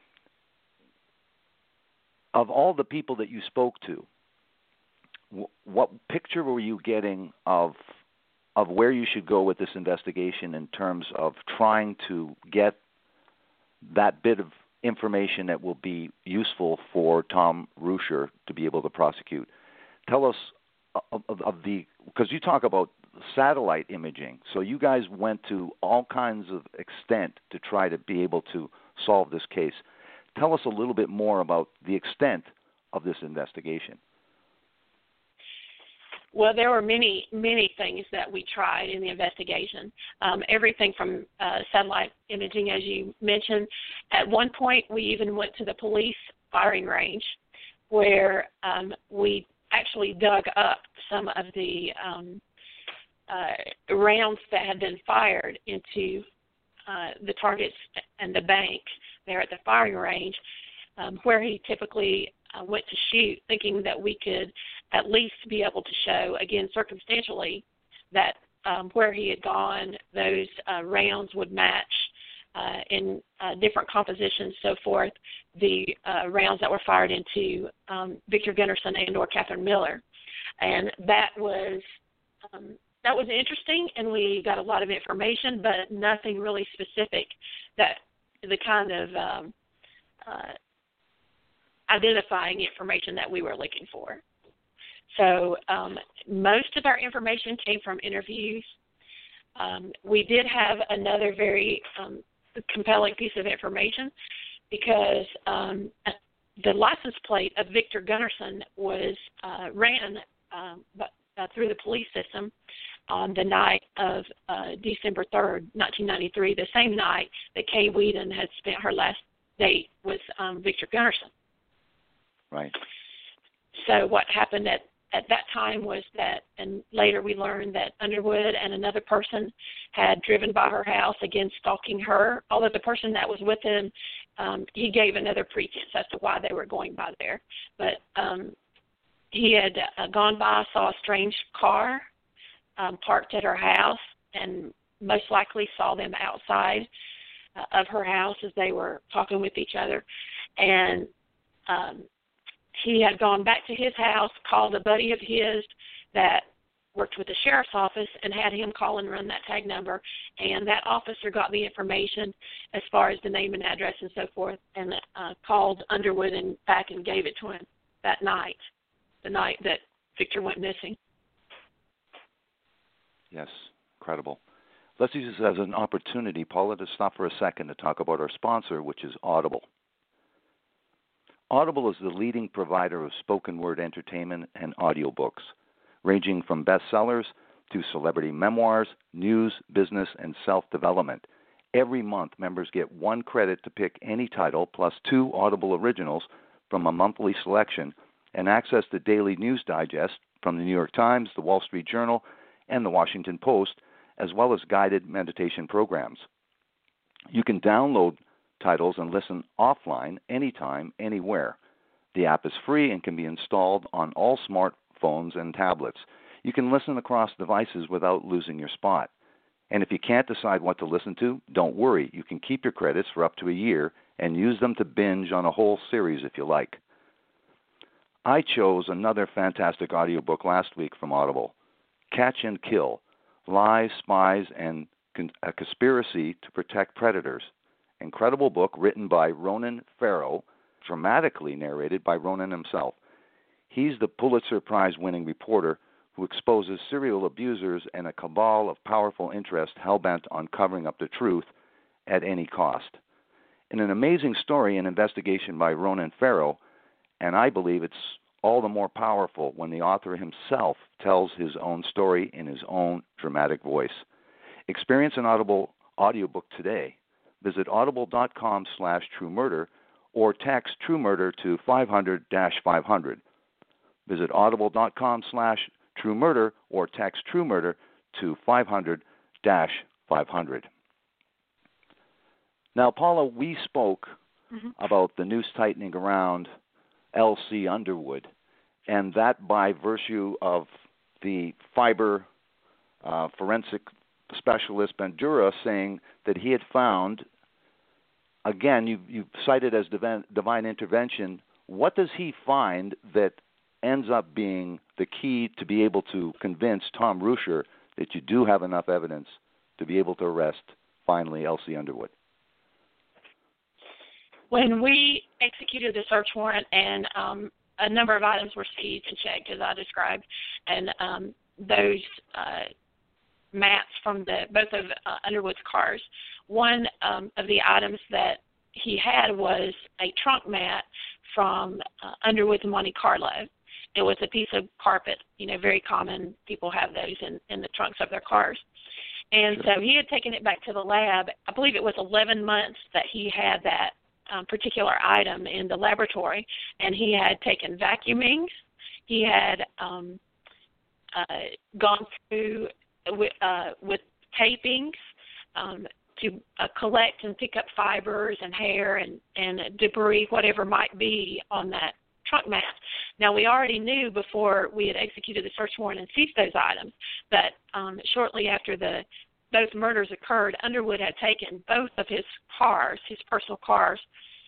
of all the people that you spoke to, w- what picture were you getting of of where you should go with this investigation in terms of trying to get that bit of information that will be useful for Tom Ruscher to be able to prosecute? Tell us of, of, of the, because you talk about satellite imaging, so you guys went to all kinds of extent to try to be able to solve this case. Tell us a little bit more about the extent of this investigation. Well, there were many, many things that we tried in the investigation. Um, everything from uh, satellite imaging, as you mentioned. At one point, we even went to the police firing range, where um, we actually dug up some of the um, uh, rounds that had been fired into uh, the targets and the bank there at the firing range, um, where he typically uh, went to shoot, thinking that we could at least be able to show, again, circumstantially, that um, where he had gone, those uh, rounds would match uh, in uh, different compositions, so forth, the uh, rounds that were fired into um, Victor Gunnarsson and or Catherine Miller. And that was um, that was interesting, and we got a lot of information, but nothing really specific, that the kind of um, uh, identifying information that we were looking for. So um, most of our information came from interviews. Um, we did have another very um, compelling piece of information, because um, the license plate of Victor Gunnarsson was uh, ran um, but, uh, through the police system on the night of uh, December third, nineteen ninety-three, the same night that Kay Whedon had spent her last date with um, Victor Gunnarsson. Right. So what happened at, at that time was that, and later we learned that Underwood and another person had driven by her house, again stalking her, although the person that was with him, um, he gave another pretense as to why they were going by there. But um, he had uh, gone by, saw a strange car um, parked at her house, and most likely saw them outside uh, of her house as they were talking with each other. And um, he had gone back to his house, called a buddy of his that worked with the sheriff's office, and had him call and run that tag number. And that officer got the information as far as the name and address and so forth, and uh, called Underwood and back and gave it to him that night, the night that Victor went missing. Yes, incredible. Let's use this as an opportunity, Paula, to stop for a second to talk about our sponsor, which is Audible. Audible is the leading provider of spoken word entertainment and audiobooks, ranging from bestsellers to celebrity memoirs, news, business, and self-development. Every month, members get one credit to pick any title, plus two Audible originals from a monthly selection, and access to daily news digest from the New York Times, the Wall Street Journal, and the Washington Post, as well as guided meditation programs. You can download titles and listen offline anytime, anywhere. The app is free and can be installed on all smartphones and tablets. You can listen across devices without losing your spot. And if you can't decide what to listen to, don't worry. You can keep your credits for up to a year and use them to binge on a whole series if you like. I chose another fantastic audiobook last week from Audible, Catch and Kill, Lies, Spies, and A Conspiracy to Protect Predators. Incredible book written by Ronan Farrow, dramatically narrated by Ronan himself. He's the Pulitzer Prize-winning reporter who exposes serial abusers and a cabal of powerful interests hell-bent on covering up the truth at any cost. In an amazing story and investigation by Ronan Farrow, and I believe it's all the more powerful when the author himself tells his own story in his own dramatic voice. Experience an Audible audiobook today. Visit audible.com slash true murder or text True Murder to five hundred dash five hundred. Visit audible.com slash true murder or text True Murder to five hundred dash five hundred. Now, Paula, we spoke mm-hmm. about the noose tightening around L C Underwood, and that by virtue of the fiber uh, forensic specialist Bandura saying that he had found, again, you, you cited as divine, divine intervention. What does he find that ends up being the key to be able to convince Tom Ruscher that you do have enough evidence to be able to arrest, finally, L C Underwood? When we executed the search warrant and um, a number of items were seized and checked, as I described, and um, those uh, mats from the both of uh, Underwood's cars, one um, of the items that he had was a trunk mat from uh, Underwood's Monte Carlo. It was a piece of carpet, you know, very common. People have those in, in the trunks of their cars. And sure. So he had taken it back to the lab. I believe it was eleven months that he had that um, particular item in the laboratory, and he had taken vacuuming. He had um, uh, gone through with, uh, with tapings um, to uh, collect and pick up fibers and hair and, and debris, whatever might be on that trunk mat. Now, we already knew before we had executed the search warrant and seized those items that um, shortly after the both murders occurred, Underwood had taken both of his cars, his personal cars,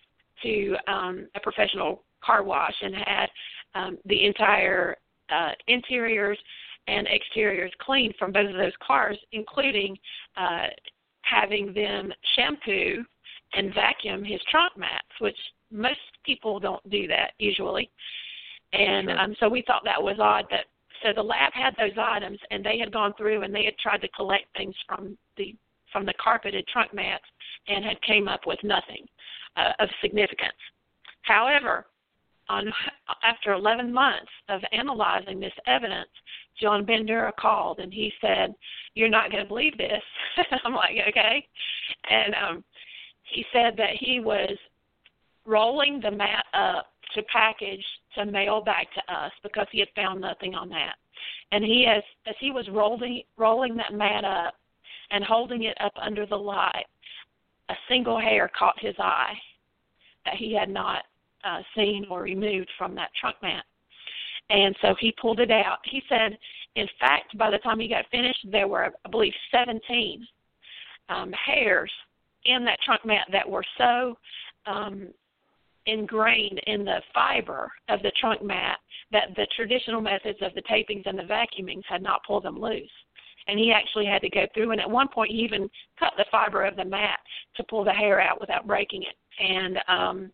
to um, a professional car wash and had um, the entire uh, interiors and exteriors cleaned from both of those cars, including uh, having them shampoo and vacuum his trunk mats, which most people don't do that usually. And sure. um, so we thought that was odd. That so the lab had those items, and they had gone through and they had tried to collect things from the from the carpeted trunk mats and had came up with nothing uh, of significance. However, on after eleven months of analyzing this evidence, John Bandura called and he said, "You're not going to believe this." I'm like, okay. And um, he said that he was rolling the mat up to package to mail back to us because he had found nothing on that. And he has, as he was rolling rolling that mat up and holding it up under the light, a single hair caught his eye that he had not uh, seen or removed from that trunk mat. And so he pulled it out. He said, in fact, by the time he got finished, there were, I believe, seventeen um, hairs in that trunk mat that were so um, ingrained in the fiber of the trunk mat that the traditional methods of the tapings and the vacuumings had not pulled them loose. And he actually had to go through, and at one point he even cut the fiber of the mat to pull the hair out without breaking it. And um,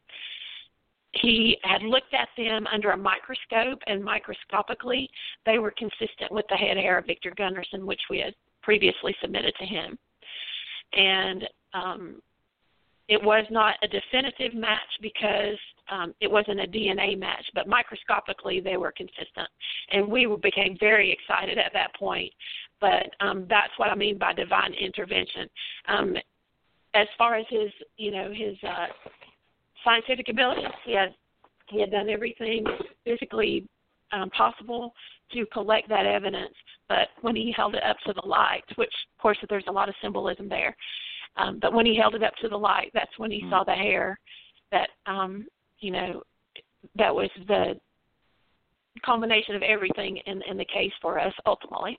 he had looked at them under a microscope, and microscopically they were consistent with the head hair of Victor Gunnarsson, which we had previously submitted to him. And um, it was not a definitive match because um, it wasn't a D N A match, but microscopically they were consistent. And we became very excited at that point. But um, that's what I mean by divine intervention. Um, as far as his, you know, his uh, scientific abilities, he had he had done everything physically um, possible to collect that evidence. But when he held it up to the light, which of course there's a lot of symbolism there, um, but when he held it up to the light, that's when he mm. saw the hair. That um, you know, that was the combination of everything in, in the case for us ultimately.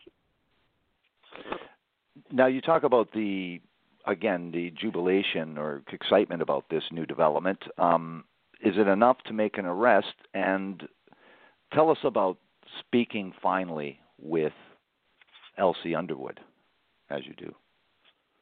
Now you talk about the, again, the jubilation or excitement about this new development. Um, is it enough to make an arrest? And tell us about speaking finally with L C Underwood, as you do.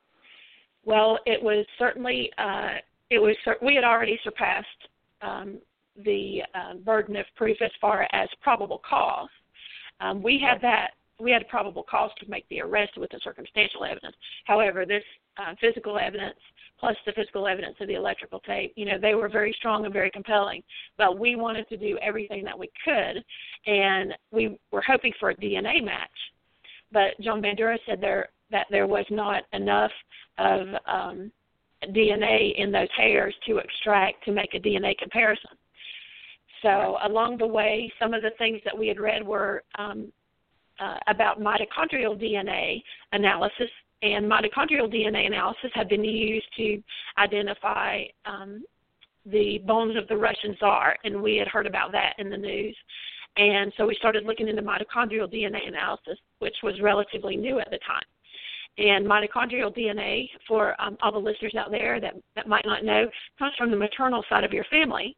Well, it was certainly uh, it was we had already surpassed um, the uh, burden of proof as far as probable cause. Um, we had that we had probable cause to make the arrest with the circumstantial evidence. However, this uh, physical evidence plus the physical evidence of the electrical tape, you know, they were very strong and very compelling. But we wanted to do everything that we could, and we were hoping for a D N A match. But John Bandura said there that there was not enough of um, D N A in those hairs to extract to make a D N A comparison. So along the way, some of the things that we had read were um, uh, about mitochondrial D N A analysis, and mitochondrial D N A analysis had been used to identify um, the bones of the Russian Tsar, and we had heard about that in the news. And so we started looking into mitochondrial D N A analysis, which was relatively new at the time. And mitochondrial D N A, for um, all the listeners out there that, that might not know, comes from the maternal side of your family.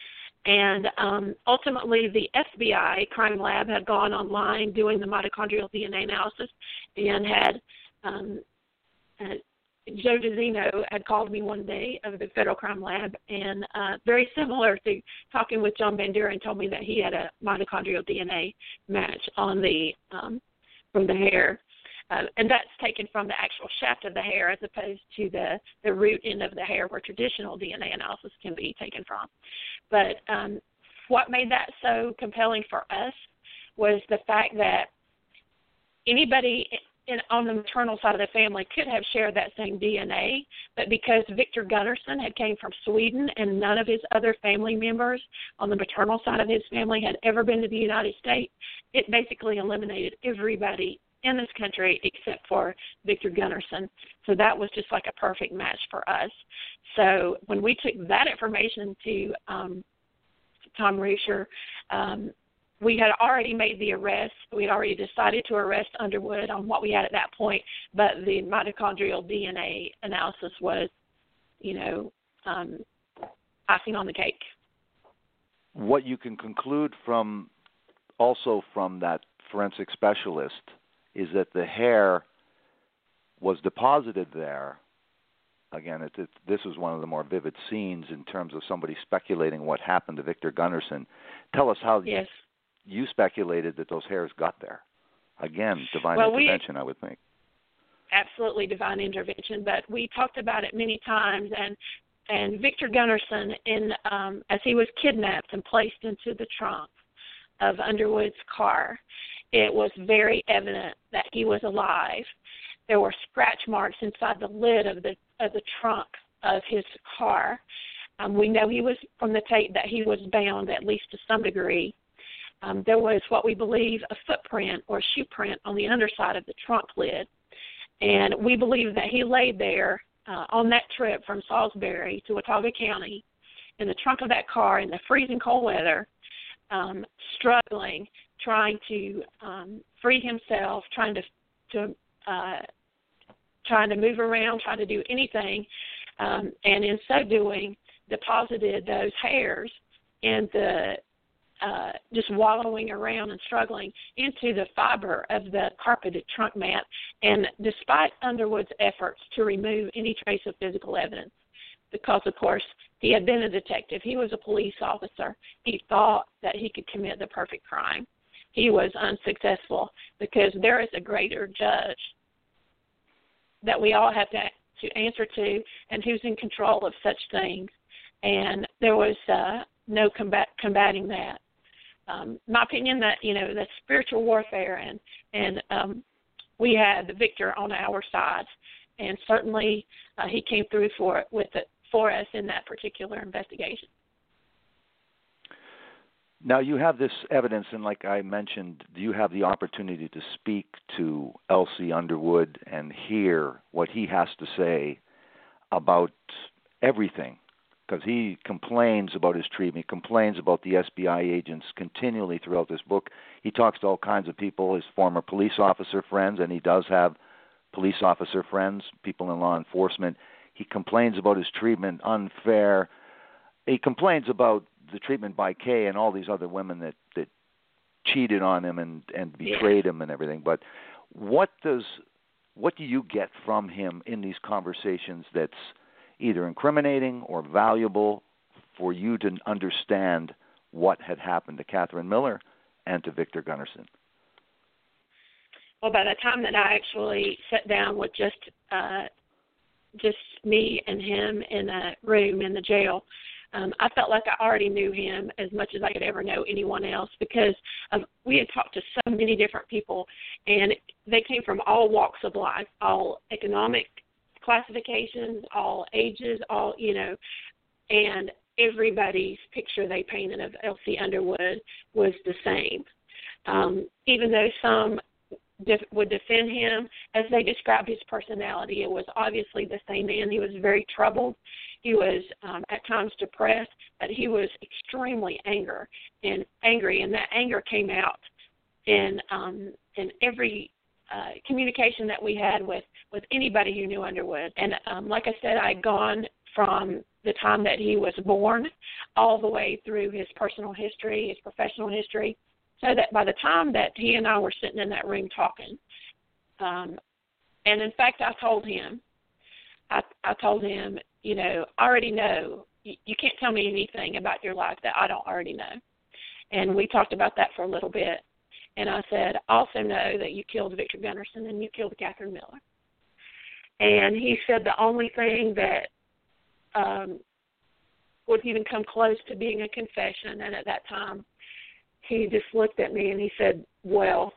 And um, ultimately, the F B I crime lab had gone online doing the mitochondrial D N A analysis and had um, uh, Joe DeZino had called me one day of the Federal Crime Lab, and uh, very similar to talking with John Bandura, and told me that he had a mitochondrial D N A match on the um, from the hair. Uh, and that's taken from the actual shaft of the hair as opposed to the, the root end of the hair where traditional D N A analysis can be taken from. But um, what made that so compelling for us was the fact that anybody in, on the maternal side of the family could have shared that same D N A, but because Victor Gunnarsson had came from Sweden and none of his other family members on the maternal side of his family had ever been to the United States, it basically eliminated everybody in this country except for Victor Gunnarsson. So that was just like a perfect match for us. So when we took that information to um, Tom Ruscher, um, we had already made the arrest. We had already decided to arrest Underwood on what we had at that point, but the mitochondrial D N A analysis was, you know, um, icing on the cake. What you can conclude from also from that forensic specialist is that the hair was deposited there. Again, it, it, this was one of the more vivid scenes in terms of somebody speculating what happened to Victor Gunnarsson. Tell us how yes. you speculated that those hairs got there. Again, divine well, intervention, we, I would think. Absolutely divine intervention, but we talked about it many times, and and Victor Gunnarsson, in, um, as he was kidnapped and placed into the trunk of Underwood's car, it was very evident that he was alive. There were scratch marks inside the lid of the of the trunk of his car. Um, we know he was from the tape that he was bound at least to some degree. Um, there was what we believe a footprint or shoe print on the underside of the trunk lid, and we believe that he laid there uh, on that trip from Salisbury to Watauga County in the trunk of that car in the freezing cold weather, um, struggling, trying to um, free himself, trying to, to uh, trying to move around, trying to do anything, um, and in so doing, deposited those hairs and the uh, just wallowing around and struggling into the fiber of the carpeted trunk mat. And despite Underwood's efforts to remove any trace of physical evidence, because, of course, he had been a detective, he was a police officer, he thought that he could commit the perfect crime. He was unsuccessful because there is a greater judge that we all have to, to answer to and who's in control of such things. And there was uh, no combat, combating that. Um, my opinion that, you know, that's spiritual warfare, and, and um, we had the victor on our side. And certainly uh, he came through for it with it for us in that particular investigation. Now, you have this evidence, and like I mentioned, you have the opportunity to speak to L C Underwood and hear what he has to say about everything, because he complains about his treatment, he complains about the S B I agents continually throughout this book. He talks to all kinds of people, his former police officer friends, and he does have police officer friends, people in law enforcement. He complains about his treatment, unfair. He complains about the treatment by Kay and all these other women that, that cheated on him and, and betrayed yeah. him and everything. But what does what do you get from him in these conversations that's either incriminating or valuable for you to understand what had happened to Catherine Miller and to Victor Gunnarsson? Well, by the time that I actually sat down with just uh, just me and him in a room in the jail, um, I felt like I already knew him as much as I could ever know anyone else, because of, we had talked to so many different people, and they came from all walks of life, all economic classifications, all ages, all, you know, and everybody's picture they painted of L C Underwood was the same. Um, even though some def- would defend him, as they described his personality, it was obviously the same man. He was very troubled. He was um, at times depressed, but he was extremely anger and angry, and that anger came out in um, in every uh, communication that we had with, with anybody who knew Underwood. And um, like I said, I had gone from the time that he was born all the way through his personal history, his professional history, so that by the time that he and I were sitting in that room talking, um, and in fact, I told him, I, I told him, you know, I already know, you, you can't tell me anything about your life that I don't already know. And we talked about that for a little bit. And I said, I also know that you killed Victor Gunnarsson and you killed Catherine Miller. And he said the only thing that um, would even come close to being a confession, and at that time, he just looked at me and he said, well,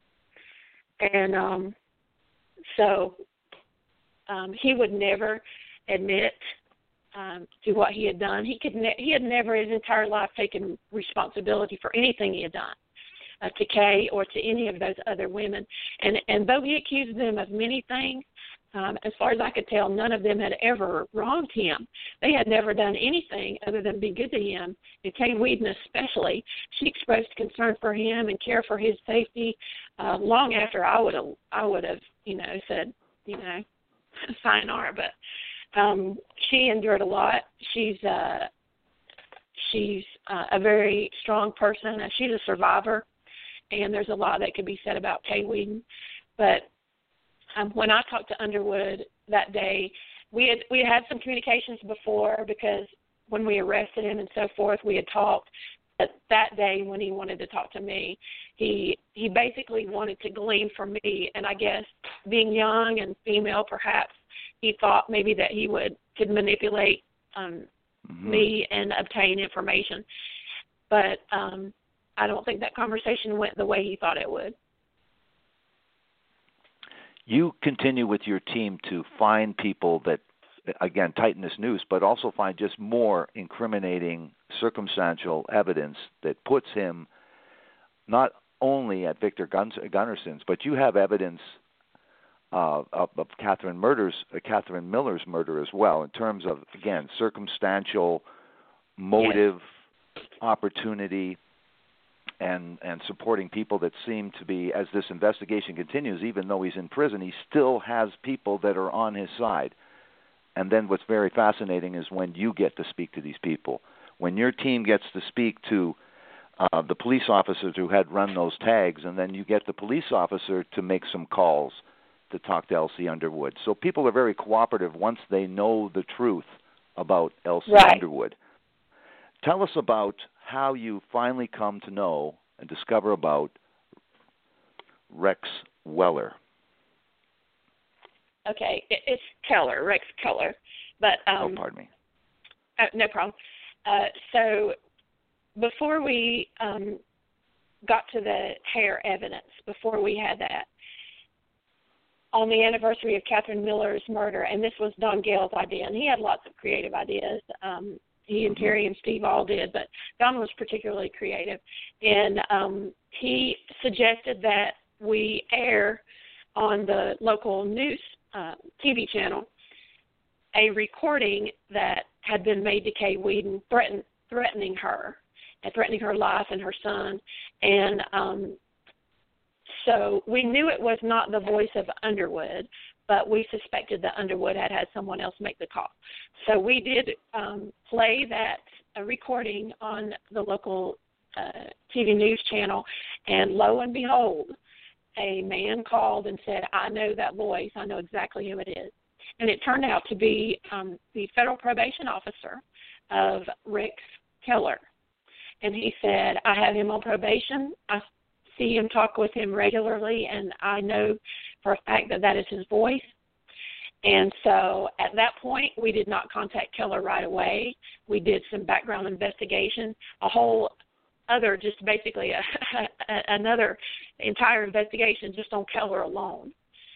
and um, so um, he would never admit um, to what he had done. He could ne- he had never in his entire life taken responsibility for anything he had done uh, to Kay or to any of those other women. And, and though he accused them of many things, Um, as far as I could tell, none of them had ever wronged him. They had never done anything other than be good to him. And Kay Wheaton especially, she expressed concern for him and care for his safety uh, long after I would have, I would have, you know, said, you know, sayonara. But um, she endured a lot. She's uh, she's uh, a very strong person. She's a survivor, and there's a lot that could be said about Kay Wheaton. But Um, when I talked to Underwood that day, we had we had had some communications before, because when we arrested him and so forth, we had talked. But that day, when he wanted to talk to me, he he basically wanted to glean from me. And I guess being young and female, perhaps he thought maybe that he would could manipulate um, mm-hmm. me and obtain information. But um, I don't think that conversation went the way he thought it would. You continue with your team to find people that, again, tighten this noose, but also find just more incriminating circumstantial evidence that puts him not only at Victor Gunnarsson's, but you have evidence uh, of, of Catherine murders, uh, Catherine Miller's murder as well, in terms of, again, circumstantial motive, yes. opportunity, and and supporting people that seem to be, as this investigation continues, even though he's in prison, he still has people that are on his side. And then what's very fascinating is when you get to speak to these people. When your team gets to speak to uh, the police officers who had run those tags, and then you get the police officer to make some calls to talk to L C Underwood. So people are very cooperative once they know the truth about L C right. Underwood. Tell us about how you finally come to know and discover about Rex Weller. Okay, it's Keller, Rex Keller. But um, oh, pardon me. Uh, no problem. Uh, so before we um, got to the hair evidence, before we had that, on the anniversary of Catherine Miller's murder, and this was Don Gale's idea, and he had lots of creative ideas. Um, He and Terry and Steve all did, but Don was particularly creative. And um, he suggested that we air on the local news uh, T V channel a recording that had been made to Kay Wheaton threaten, threatening her and threatening her life and her son. And um, so we knew it was not the voice of Underwood, but we suspected that Underwood had had someone else make the call. So we did um, play that uh, recording on the local uh, T V news channel, and lo and behold, a man called and said, I know that voice. I know exactly who it is. And it turned out to be um, the federal probation officer of Rex Keller. And he said, I have him on probation. I see him, talk with him regularly, and I know for a fact that that is his voice. And so at that point, we did not contact Keller right away. We did some background investigation, a whole other, just basically a, a, another entire investigation just on Keller alone.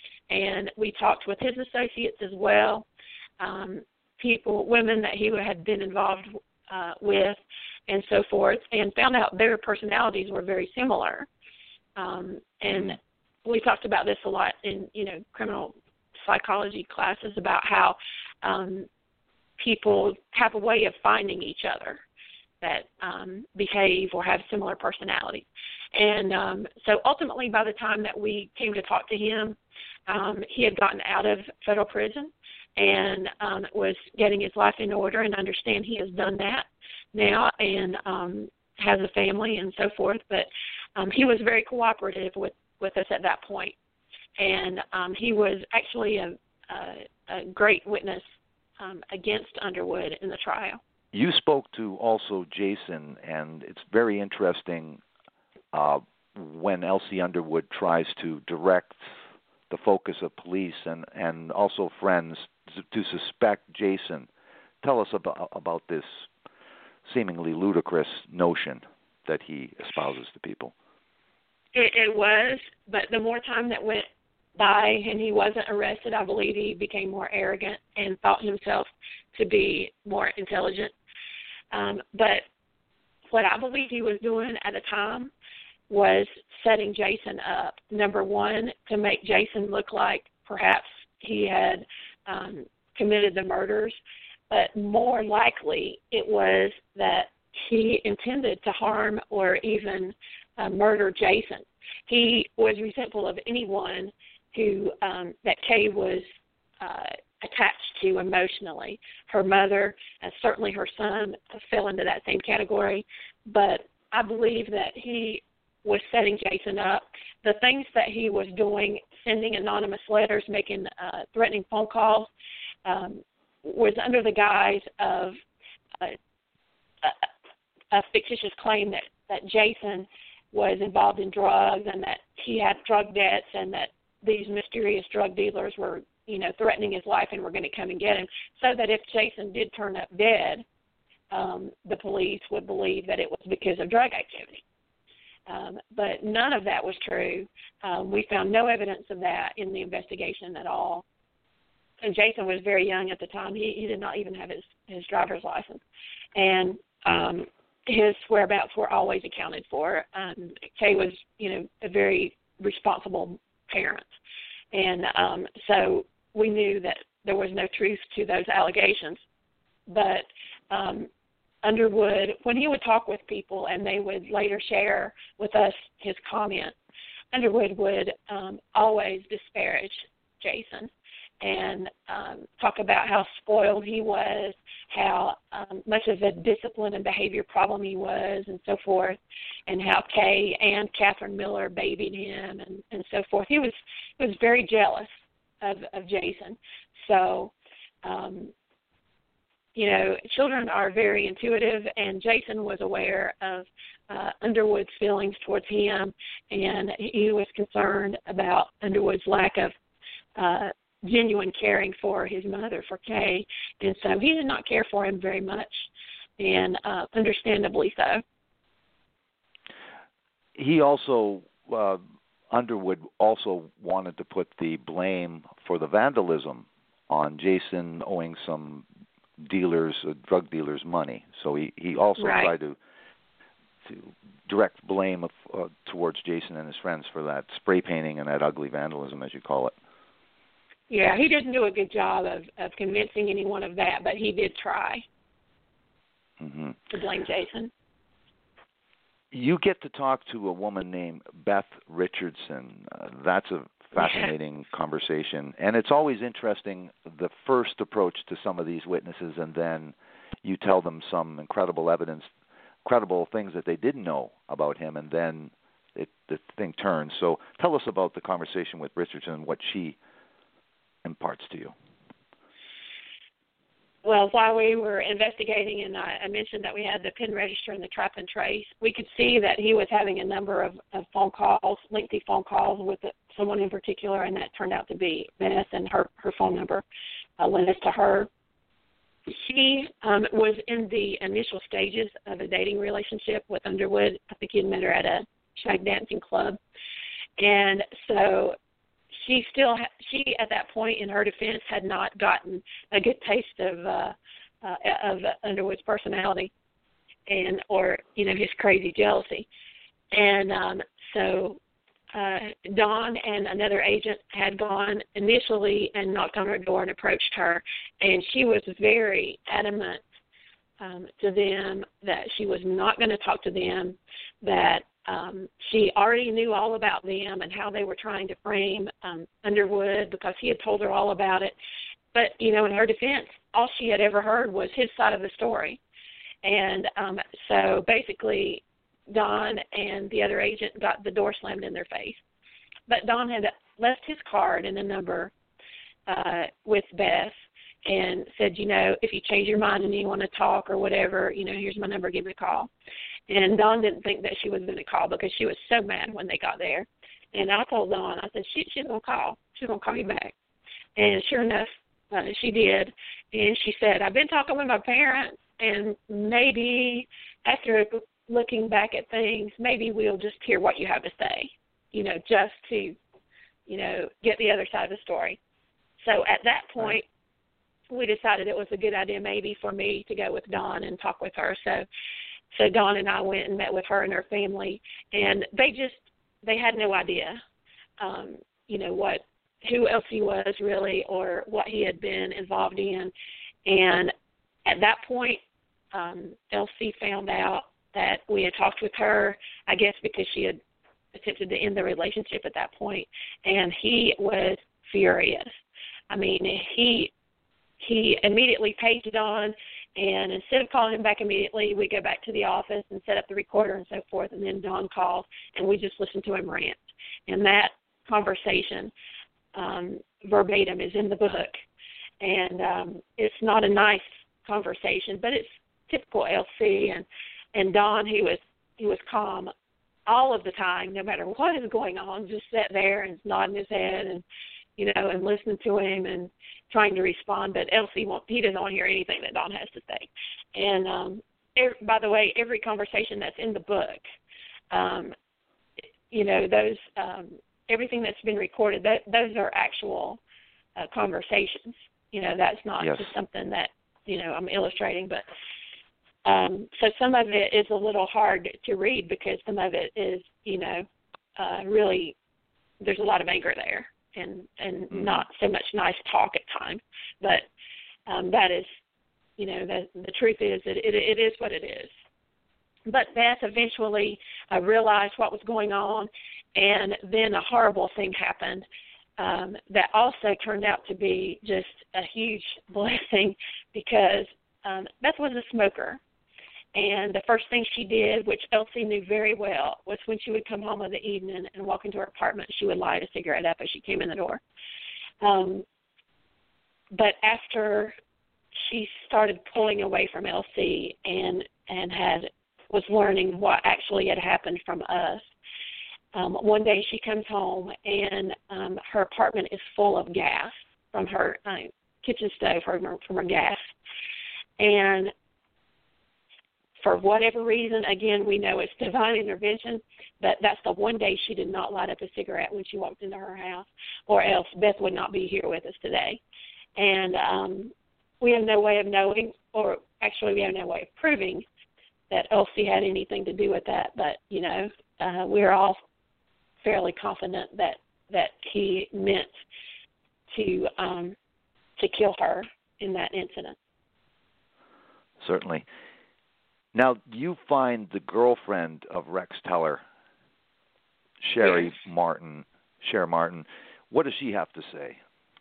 And we talked with his associates as well, um, people, women that he had been involved uh, with, and so forth, and found out their personalities were very similar. Um, and we talked about this a lot in, you know, criminal psychology classes about how um, people have a way of finding each other that um, behave or have similar personalities. And um, so ultimately, by the time that we came to talk to him, um, he had gotten out of federal prison and um, was getting his life in order, and understand he has done that now and um, has a family and so forth. But um, he was very cooperative with, with us at that point. And um, he was actually a, a, a great witness um, against Underwood in the trial. You spoke to also Jason, and it's very interesting uh, when Elsie Underwood tries to direct the focus of police and, and also friends to suspect Jason. Tell us about, about this seemingly ludicrous notion that he espouses to people. It, it was, but the more time that went by and he wasn't arrested, I believe he became more arrogant and thought himself to be more intelligent. Um, but what I believe he was doing at the time was setting Jason up, number one, to make Jason look like perhaps he had um, committed the murders, but more likely it was that he intended to harm or even uh, murder Jason. He was resentful of anyone who um, that Kay was uh, attached to emotionally. Her mother, uh, certainly her son, uh, fell into that same category. But I believe that he was setting Jason up. The things that he was doing, sending anonymous letters, making uh, threatening phone calls, um, was under the guise of uh, a, a fictitious claim that, that Jason was involved in drugs and that he had drug debts and that these mysterious drug dealers were, you know, threatening his life and were going to come and get him, so that if Jason did turn up dead, um, the police would believe that it was because of drug activity. Um, but none of that was true. Um, we found no evidence of that in the investigation at all. And Jason was very young at the time. He, he did not even have his, his driver's license. And um, his whereabouts were always accounted for. Um, Kay was, you know, a very responsible parent. And um, so we knew that there was no truth to those allegations. But um, Underwood, when he would talk with people and they would later share with us his comments, Underwood would um, always disparage Jason and um, talk about how spoiled he was, how um, much of a discipline and behavior problem he was, and so forth, and how Kay and Catherine Miller babied him, and, and so forth. He was he was very jealous of, of Jason. So, um, you know, children are very intuitive, and Jason was aware of uh, Underwood's feelings towards him, and he was concerned about Underwood's lack of uh, genuine caring for his mother, for Kay, and so he did not care for him very much, and uh, understandably so. He also, uh, Underwood also wanted to put the blame for the vandalism on Jason owing some dealers, uh, drug dealers, money. So he, he also right. tried to to direct blame of, uh, towards Jason and his friends for that spray painting and that ugly vandalism, as you call it. Yeah, he didn't do a good job of, of convincing anyone of that, but he did try mm-hmm. to blame Jason. You get to talk to a woman named Beth Richardson. Uh, that's a fascinating yeah. conversation. And it's always interesting, the first approach to some of these witnesses, and then you tell them some incredible evidence, incredible things that they didn't know about him, and then it the thing turns. So tell us about the conversation with Richardson and what she imparts to you. Well, while we were investigating, and I, I mentioned that we had the pen register and the trap and trace, we could see that he was having a number of, of phone calls, lengthy phone calls with someone in particular, and that turned out to be Beth, and her, her phone number uh, lent us to her. She um, was in the initial stages of a dating relationship with Underwood. I think he had met her at a shag dancing club. And so she still, ha- she at that point in her defense had not gotten a good taste of uh, uh, of Underwood's personality and or, you know, his crazy jealousy. And um, so uh, Dawn and another agent had gone initially and knocked on her door and approached her, and she was very adamant um, to them that she was not going to talk to them, that um, she already knew all about them and how they were trying to frame um, Underwood because he had told her all about it. But, you know, in her defense, all she had ever heard was his side of the story. And um, so basically Don and the other agent got the door slammed in their face. But Don had left his card and a number uh, with Beth and said, you know, if you change your mind and you want to talk or whatever, you know, here's my number, give me a call. And Dawn didn't think that she was going to call because she was so mad when they got there. And I told Dawn, I said, she, she's going to call. She's going to call you back. And sure enough, uh, she did. And she said, I've been talking with my parents, and maybe after looking back at things, maybe we'll just hear what you have to say, you know, just to, you know, get the other side of the story. So at that point, we decided it was a good idea maybe for me to go with Dawn and talk with her. So so Dawn and I went and met with her and her family, and they just, they had no idea, um, you know, what, who else he was really or what he had been involved in. And at that point, um, Elsie found out that we had talked with her, I guess because she had attempted to end the relationship at that point, and he was furious. I mean, he he immediately paged on, and instead of calling him back immediately, we go back to the office and set up the recorder and so forth, and then Don called, and we just listened to him rant. And that conversation, um, verbatim, is in the book. And um, it's not a nice conversation, but it's typical L C. And, and Don, he was he was calm all of the time, no matter what is going on, just sat there and nodding his head and, you know, and listening to him and trying to respond. But Elsie won't, he doesn't want to hear anything that Don has to say. And um, every, by the way, every conversation that's in the book, um, you know, those um, everything that's been recorded, that, those are actual uh, conversations. You know, that's not yes. just something that, you know, I'm illustrating. But um, so some of it is a little hard to read because some of it is, you know, uh, really, there's a lot of anger there. and and mm-hmm. not so much nice talk at times. But um, that is, you know, the, the truth is that it, it is what it is. But Beth eventually uh, realized what was going on, and then a horrible thing happened um, that also turned out to be just a huge blessing because um, Beth was a smoker. And the first thing she did, which Elsie knew very well, was when she would come home in the evening and walk into her apartment, she would light a cigarette up as she came in the door. Um, but after she started pulling away from Elsie and and had was learning what actually had happened from us, um, one day she comes home and um, her apartment is full of gas from her uh, kitchen stove, from her, from her gas. And for whatever reason, again, we know it's divine intervention, but that's the one day she did not light up a cigarette when she walked into her house, or else Beth would not be here with us today. And um, we have no way of knowing, or actually we have no way of proving that Elsie had anything to do with that, but, you know, uh, we're all fairly confident that, that he meant to um, to kill her in that incident. Certainly. Now, you find the girlfriend of Rex Teller, Sherry yes. Martin, Sherry Martin. What does she have to say?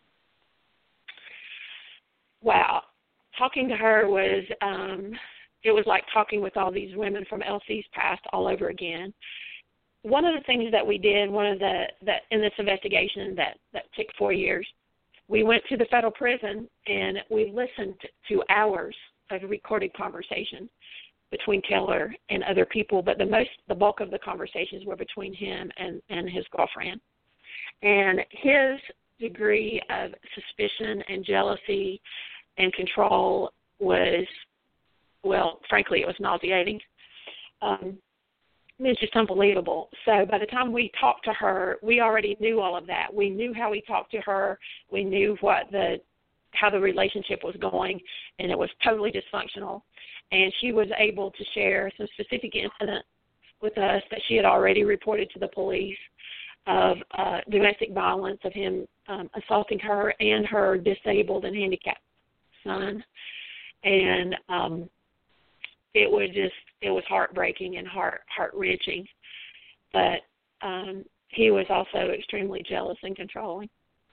Wow. Talking to her was, um, it was like talking with all these women from Elsie's past all over again. one of the things that we did, one of the that in this investigation that, that took four years, we went to the federal prison and we listened to hours of recorded conversation between Taylor and other people, but the most, the bulk of the conversations were between him and, and his girlfriend. And his degree of suspicion and jealousy and control was, well, frankly, it was nauseating. Um, It's just unbelievable. So by the time we talked to her, we already knew all of that. We knew how we talked to her. We knew what the how the relationship was going, and it was totally dysfunctional. And she was able to share some specific incidents with us that she had already reported to the police of uh, domestic violence, of him um, assaulting her and her disabled and handicapped son. And um, it was just, it was heartbreaking and heart, heart-wrenching. But um, he was also extremely jealous and controlling.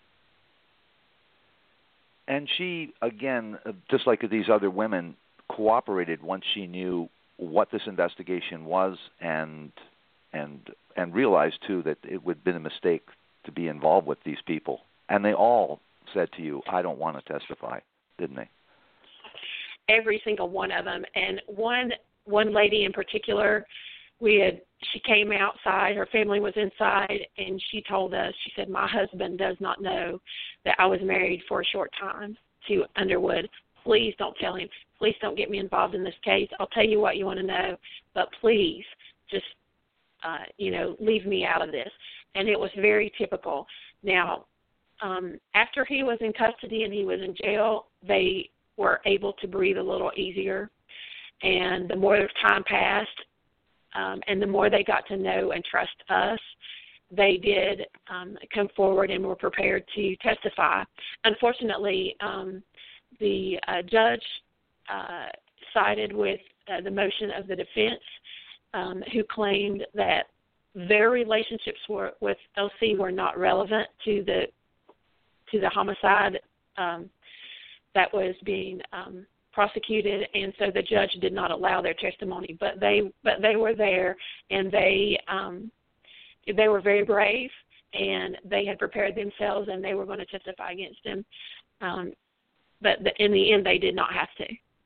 And she, again, just like these other women, cooperated once she knew what this investigation was and and and realized, too, that it would have been a mistake to be involved with these people. And they all said to you, I don't want to testify, didn't they? Every single one of them. And one one lady in particular, we had she came outside, her family was inside, and she told us, she said, my husband does not know that I was married for a short time to Underwood. Please don't tell him. Please don't get me involved in this case. I'll tell you what you want to know, but please just, uh, you know, leave me out of this. And it was very typical. Now, um, after he was in custody and he was in jail, they were able to breathe a little easier. And the more time passed, um, and the more they got to know and trust us, they did um, come forward and were prepared to testify. Unfortunately, um, the uh, judge uh, sided with uh, the motion of the defense, um, who claimed that their relationships were, with L C were not relevant to the to the homicide um, that was being um, prosecuted, and so the judge did not allow their testimony. But they but they were there, and they um, they were very brave, and they had prepared themselves, and they were going to testify against him. Um, but the, in the end, they did not have to.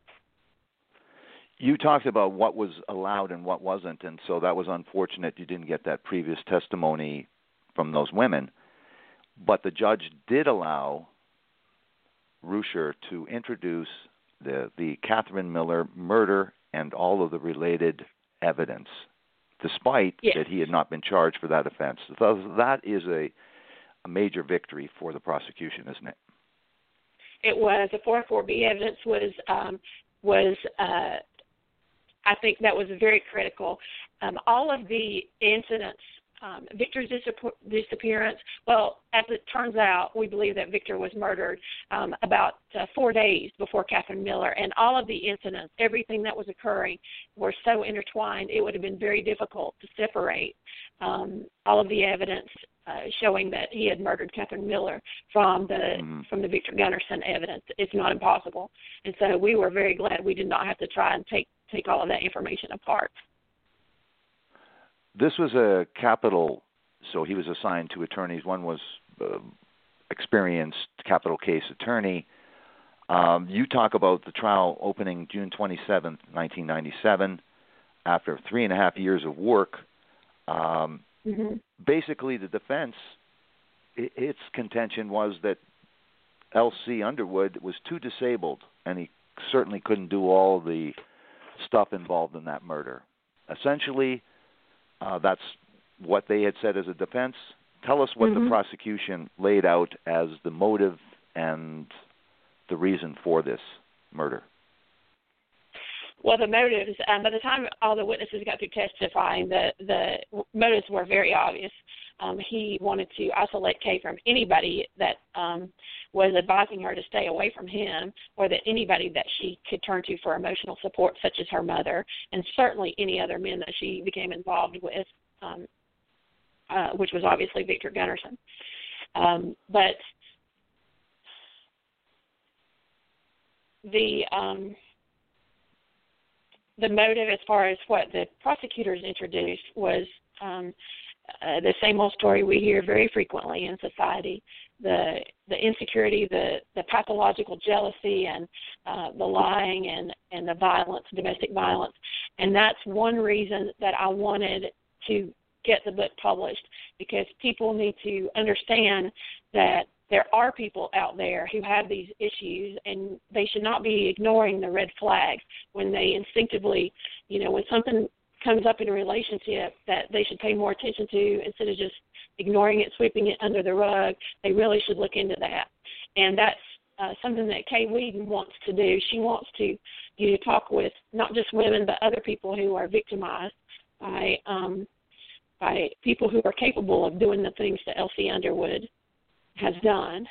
You talked about what was allowed and what wasn't, and so that was unfortunate you didn't get that previous testimony from those women. But the judge did allow Rusher to introduce the, the Catherine Miller murder and all of the related evidence, despite yes. that he had not been charged for that offense. So that is a, a major victory for the prosecution, isn't it? It was. The four oh four B evidence was, um, was uh, I think that was very critical. Um, all of the incidents, um, Victor's disap- disappearance, well, as it turns out, we believe that Victor was murdered um, about uh, four days before Catherine Miller, and all of the incidents, everything that was occurring, were so intertwined, it would have been very difficult to separate um, all of the evidence uh, showing that he had murdered Catherine Miller from the mm-hmm. from the Victor Gunnarsson evidence. It's not impossible. And so we were very glad we did not have to try and take, take all of that information apart. This was a capital, so he was assigned two attorneys. One was uh, experienced capital case attorney. Um, you talk about the trial opening June twenty-seventh, nineteen ninety-seven, after three and a half years of work. Um, mm-hmm. Basically, the defense, it, its contention was that L C Underwood was too disabled, and he certainly couldn't do all the stuff involved in that murder. Essentially, uh, that's what they had said as a defense. Tell us what mm-hmm. the prosecution laid out as the motive and the reason for this murder. Well, the motives, um, by the time all the witnesses got through testifying, the, the motives were very obvious. Um, he wanted to isolate Kay from anybody that um, was advising her to stay away from him, or that anybody that she could turn to for emotional support, such as her mother, and certainly any other men that she became involved with, um, uh, which was obviously Victor Gunnarsson. Um, but the... Um, the motive, as far as what the prosecutors introduced, was um, uh, the same old story we hear very frequently in society: the the insecurity, the, the pathological jealousy, and uh, the lying, and, and the violence, domestic violence. And that's one reason that I wanted to get the book published, because people need to understand that there are people out there who have these issues, and they should not be ignoring the red flags when they instinctively, you know, when something comes up in a relationship that they should pay more attention to, instead of just ignoring it, sweeping it under the rug. They really should look into that. And that's uh, something that Kay Wheaton wants to do. She wants to, you know, talk with not just women, but other people who are victimized by um, by people who are capable of doing the things that Elsie Underwood has done.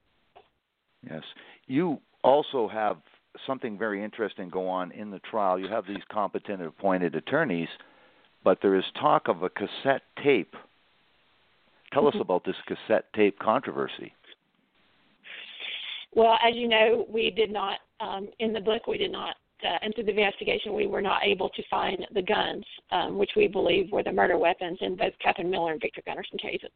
Yes. You also have something very interesting go on in the trial. You have these competent appointed attorneys, but there is talk of a cassette tape. Tell us about this cassette tape controversy. Well, as you know, we did not, um, in the book, we did not, uh, and through the investigation, we were not able to find the guns, um, which we believe were the murder weapons in both Catherine Miller and Victor Gunnarsson cases.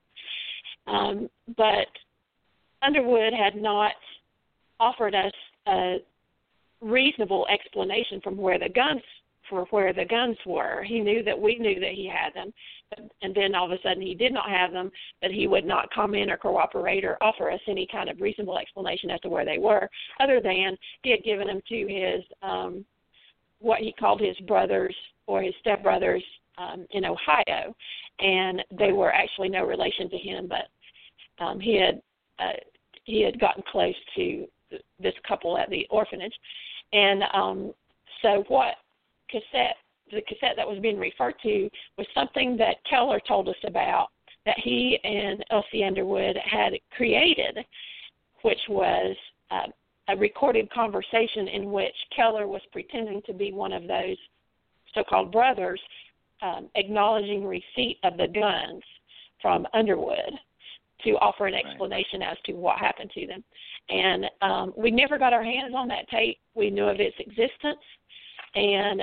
Um, but Underwood had not offered us a reasonable explanation from where the guns for where the guns were. He knew that we knew that he had them, and then all of a sudden he did not have them, but he would not comment or cooperate or offer us any kind of reasonable explanation as to where they were, other than he had given them to his, um, what he called his brothers or his stepbrothers um, in Ohio, and they were actually no relation to him, but um, he had uh, he had gotten close to th- this couple at the orphanage. And um, so what cassette, the cassette that was being referred to was something that Keller told us about, that he and Elsie Underwood had created, which was uh, a recorded conversation in which Keller was pretending to be one of those so-called brothers, um, acknowledging receipt of the guns from Underwood to offer an explanation right. as to what happened to them. And um, we never got our hands on that tape. We knew of its existence. And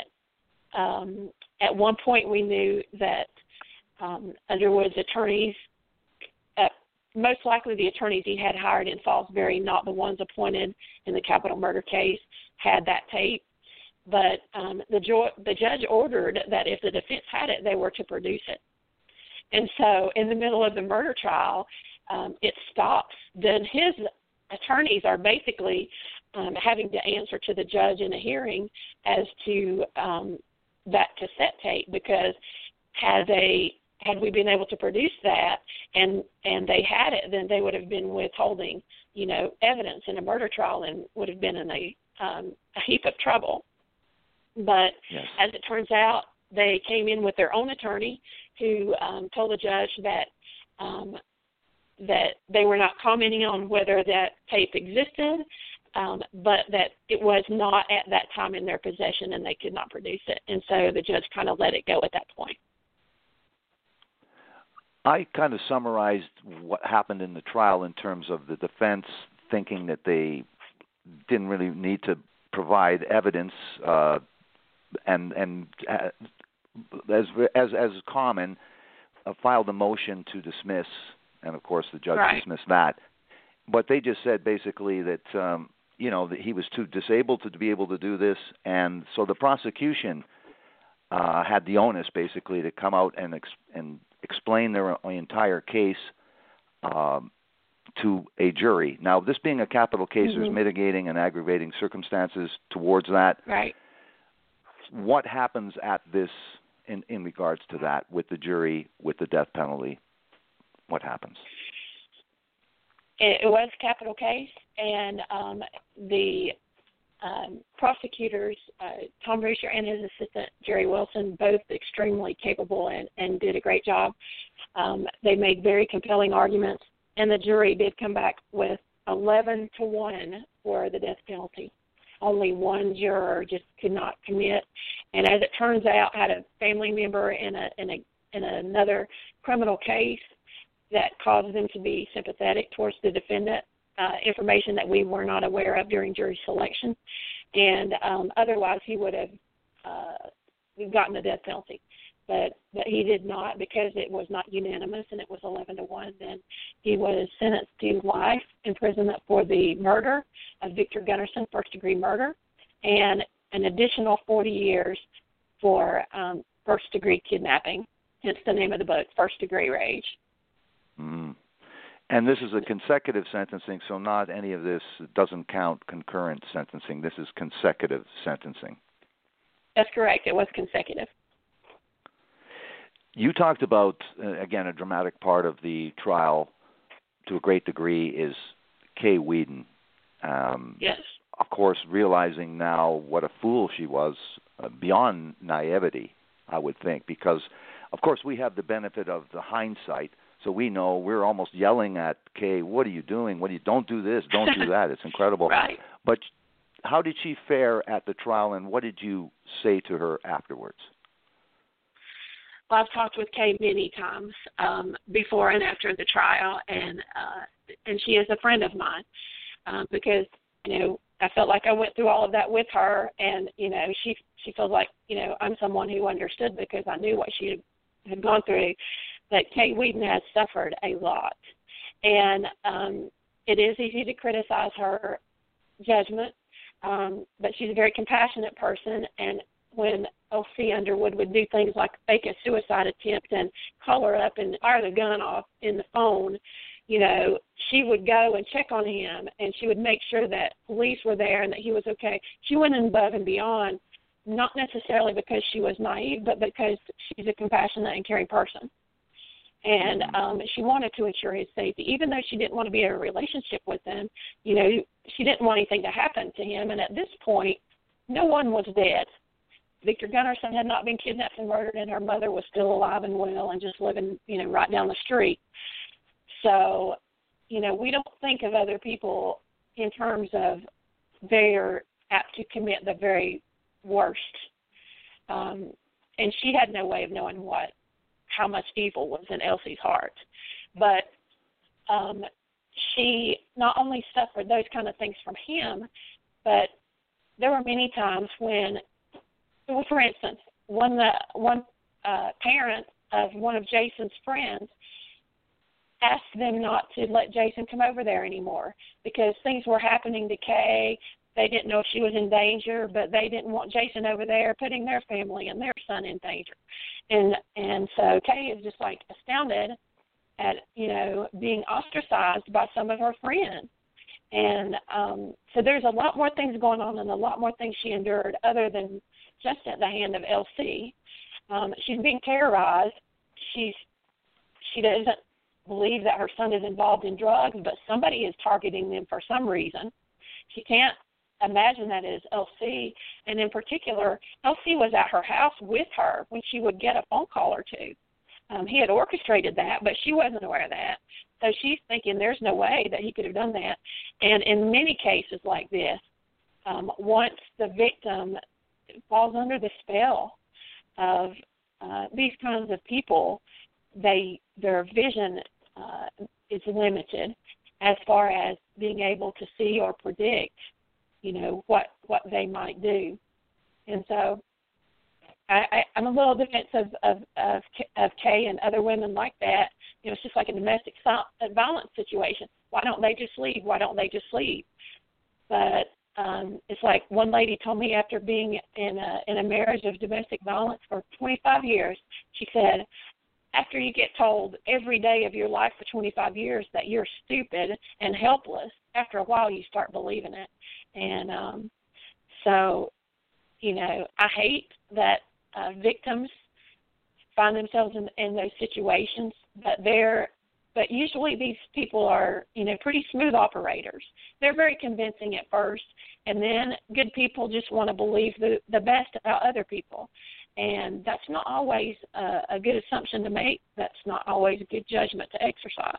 um, at one point we knew that um, Underwood's attorneys, uh, most likely the attorneys he had hired in Salisbury, not the ones appointed in the capital murder case, had that tape. But um, the, jo- the judge ordered that if the defense had it, they were to produce it. And so in the middle of the murder trial, um, it stops. Then his attorneys are basically um, having to answer to the judge in a hearing as to um, that cassette tape, because had they had we been able to produce that and and they had it, then they would have been withholding, you know, evidence in a murder trial and would have been in a, um, a heap of trouble. But yes. as it turns out, they came in with their own attorney who um, told the judge that um, that they were not commenting on whether that tape existed, um, but that it was not at that time in their possession and they could not produce it. And so the judge kind of let it go at that point. I kind of summarized what happened in the trial in terms of the defense thinking that they didn't really need to provide evidence, uh, and and uh, as as as common, uh, filed a motion to dismiss, and of course the judge right. dismissed that. But they just said basically that um, you know that he was too disabled to be able to do this, and so the prosecution uh, had the onus basically to come out and ex- and explain their entire case um, to a jury. Now, this being a capital case, mm-hmm. there's mitigating and aggravating circumstances towards that. Right. What happens at this in, in regards to that with the jury, with the death penalty? What happens? It, it was a capital case, and um, the um, prosecutors, uh, Tom Reisher and his assistant, Jerry Wilson, both extremely capable and, and did a great job. Um, they made very compelling arguments, and the jury did come back with eleven to one for the death penalty. Only one juror just could not commit, and as it turns out, had a family member in a in a in another criminal case that caused them to be sympathetic towards the defendant. Uh, information that we were not aware of during jury selection, and um, otherwise he would have uh, gotten the death penalty. But, but he did not, because it was not unanimous and it was eleven to one. Then he was sentenced to life imprisonment for the murder of Victor Gunnarsson, first-degree murder, and an additional forty years for um, first-degree kidnapping, hence the name of the book, First-Degree Rage. Mm. And this is a consecutive sentencing, so not any of this doesn't count concurrent sentencing. This is consecutive sentencing. That's correct. It was consecutive. You talked about, uh, again, a dramatic part of the trial to a great degree is Kay Whedon. Um, yes. Of course, realizing now what a fool she was, uh, beyond naivety, I would think, because, of course, we have the benefit of the hindsight, so we know we're almost yelling at Kay, what are you doing? What do you, don't do this, don't do that. It's incredible. Right. But how did she fare at the trial, and what did you say to her afterwards? Well, I've talked with Kay many times um, before and after the trial, and uh, and she is a friend of mine um, because, you know, I felt like I went through all of that with her, and, you know, she she feels like, you know, I'm someone who understood because I knew what she had, had gone through. But Kay Whedon has suffered a lot, and um, it is easy to criticize her judgment, um, but she's a very compassionate person, and when L C Underwood would do things like fake a suicide attempt and call her up and fire the gun off in the phone, you know, she would go and check on him, and she would make sure that police were there and that he was okay. She went above and beyond, not necessarily because she was naive, but because she's a compassionate and caring person. And um, she wanted to ensure his safety, even though she didn't want to be in a relationship with him. You know, she didn't want anything to happen to him. And at this point, no one was dead. Victor Gunnarsson had not been kidnapped and murdered, and her mother was still alive and well and just living, you know, right down the street. So, you know, we don't think of other people in terms of they're apt to commit the very worst. Um, and she had no way of knowing what, how much evil was in Elsie's heart. But um, she not only suffered those kind of things from him, but there were many times when, well, for instance, one uh, one uh, parent of one of Jason's friends asked them not to let Jason come over there anymore because things were happening to Kay. They didn't know if she was in danger, but they didn't want Jason over there putting their family and their son in danger. And and so Kay is just like astounded at, you know, being ostracized by some of her friends. And um, so there's a lot more things going on and a lot more things she endured other than just at the hand of L C. Um, she's being terrorized. She's she doesn't believe that her son is involved in drugs, but somebody is targeting them for some reason. She can't imagine that it is L C. And in particular, L C was at her house with her when she would get a phone call or two. Um, he had orchestrated that, but she wasn't aware of that. So she's thinking there's no way that he could have done that. And in many cases like this, um, once the victim falls under the spell of uh, these kinds of people, they their vision uh, is limited as far as being able to see or predict, you know, what what they might do. And so I, I, I'm a little defensive of, of, of Kay and other women like that. You know, it's just like a domestic violence situation. Why don't they just leave? Why don't they just leave? But um, it's like one lady told me after being in a, in a marriage of domestic violence for twenty-five years, she said, after you get told every day of your life for twenty-five years that you're stupid and helpless, after a while you start believing it. And um, so, you know, I hate that uh, victims find themselves in, in those situations, but they're But usually these people are, you know, pretty smooth operators. They're very convincing at first, and then good people just want to believe the, the best about other people. And that's not always a, a good assumption to make. That's not always a good judgment to exercise.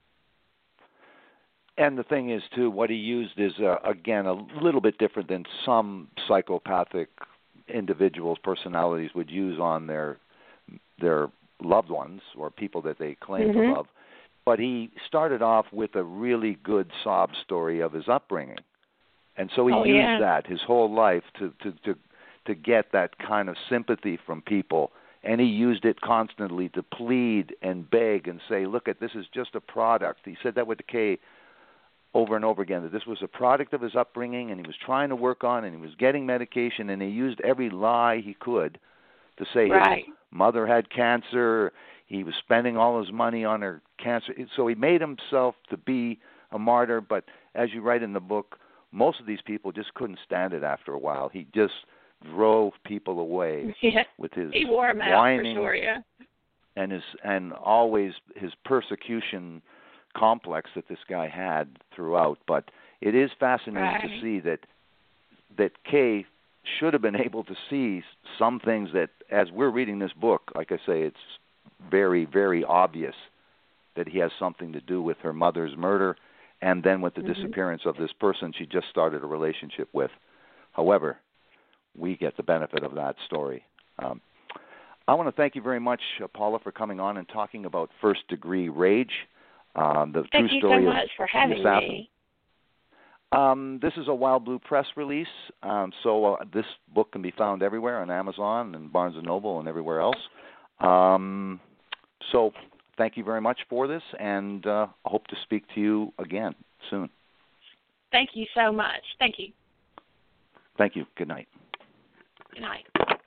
And the thing is, too, what he used is, uh, again, a little bit different than some psychopathic individuals' personalities would use on their their loved ones or people that they claim mm-hmm. to love. But he started off with a really good sob story of his upbringing. And so he oh, used yeah. that his whole life to, to, to, to get that kind of sympathy from people. And he used it constantly to plead and beg and say, look, at this is just a product. He said that with the K over and over again, that this was a product of his upbringing, and he was trying to work on, and he was getting medication, and he used every lie he could to say right. his mother had cancer, he was spending all his money on her cancer. So he made himself to be a martyr, but as you write in the book, most of these people just couldn't stand it after a while. He just drove people away yeah. with his he wore him out whining for sure, yeah. and his and always his persecution complex that this guy had throughout. But it is fascinating right. to see that that Kay should have been able to see some things that, as we're reading this book, like I say, it's very, very obvious that he has something to do with her mother's murder and then with the mm-hmm. disappearance of this person she just started a relationship with. However, we get the benefit of that story. Um, I want to thank you very much, uh, Paula, for coming on and talking about first-degree rage. Um, the thank true you story so much of for having me. Um, this is a Wild Blue Press release, um, so uh, this book can be found everywhere on Amazon and Barnes and Noble and everywhere else. Um, so thank you very much for this, and uh, I hope to speak to you again soon. Thank you so much. Thank you. Thank you. Good night. Good night.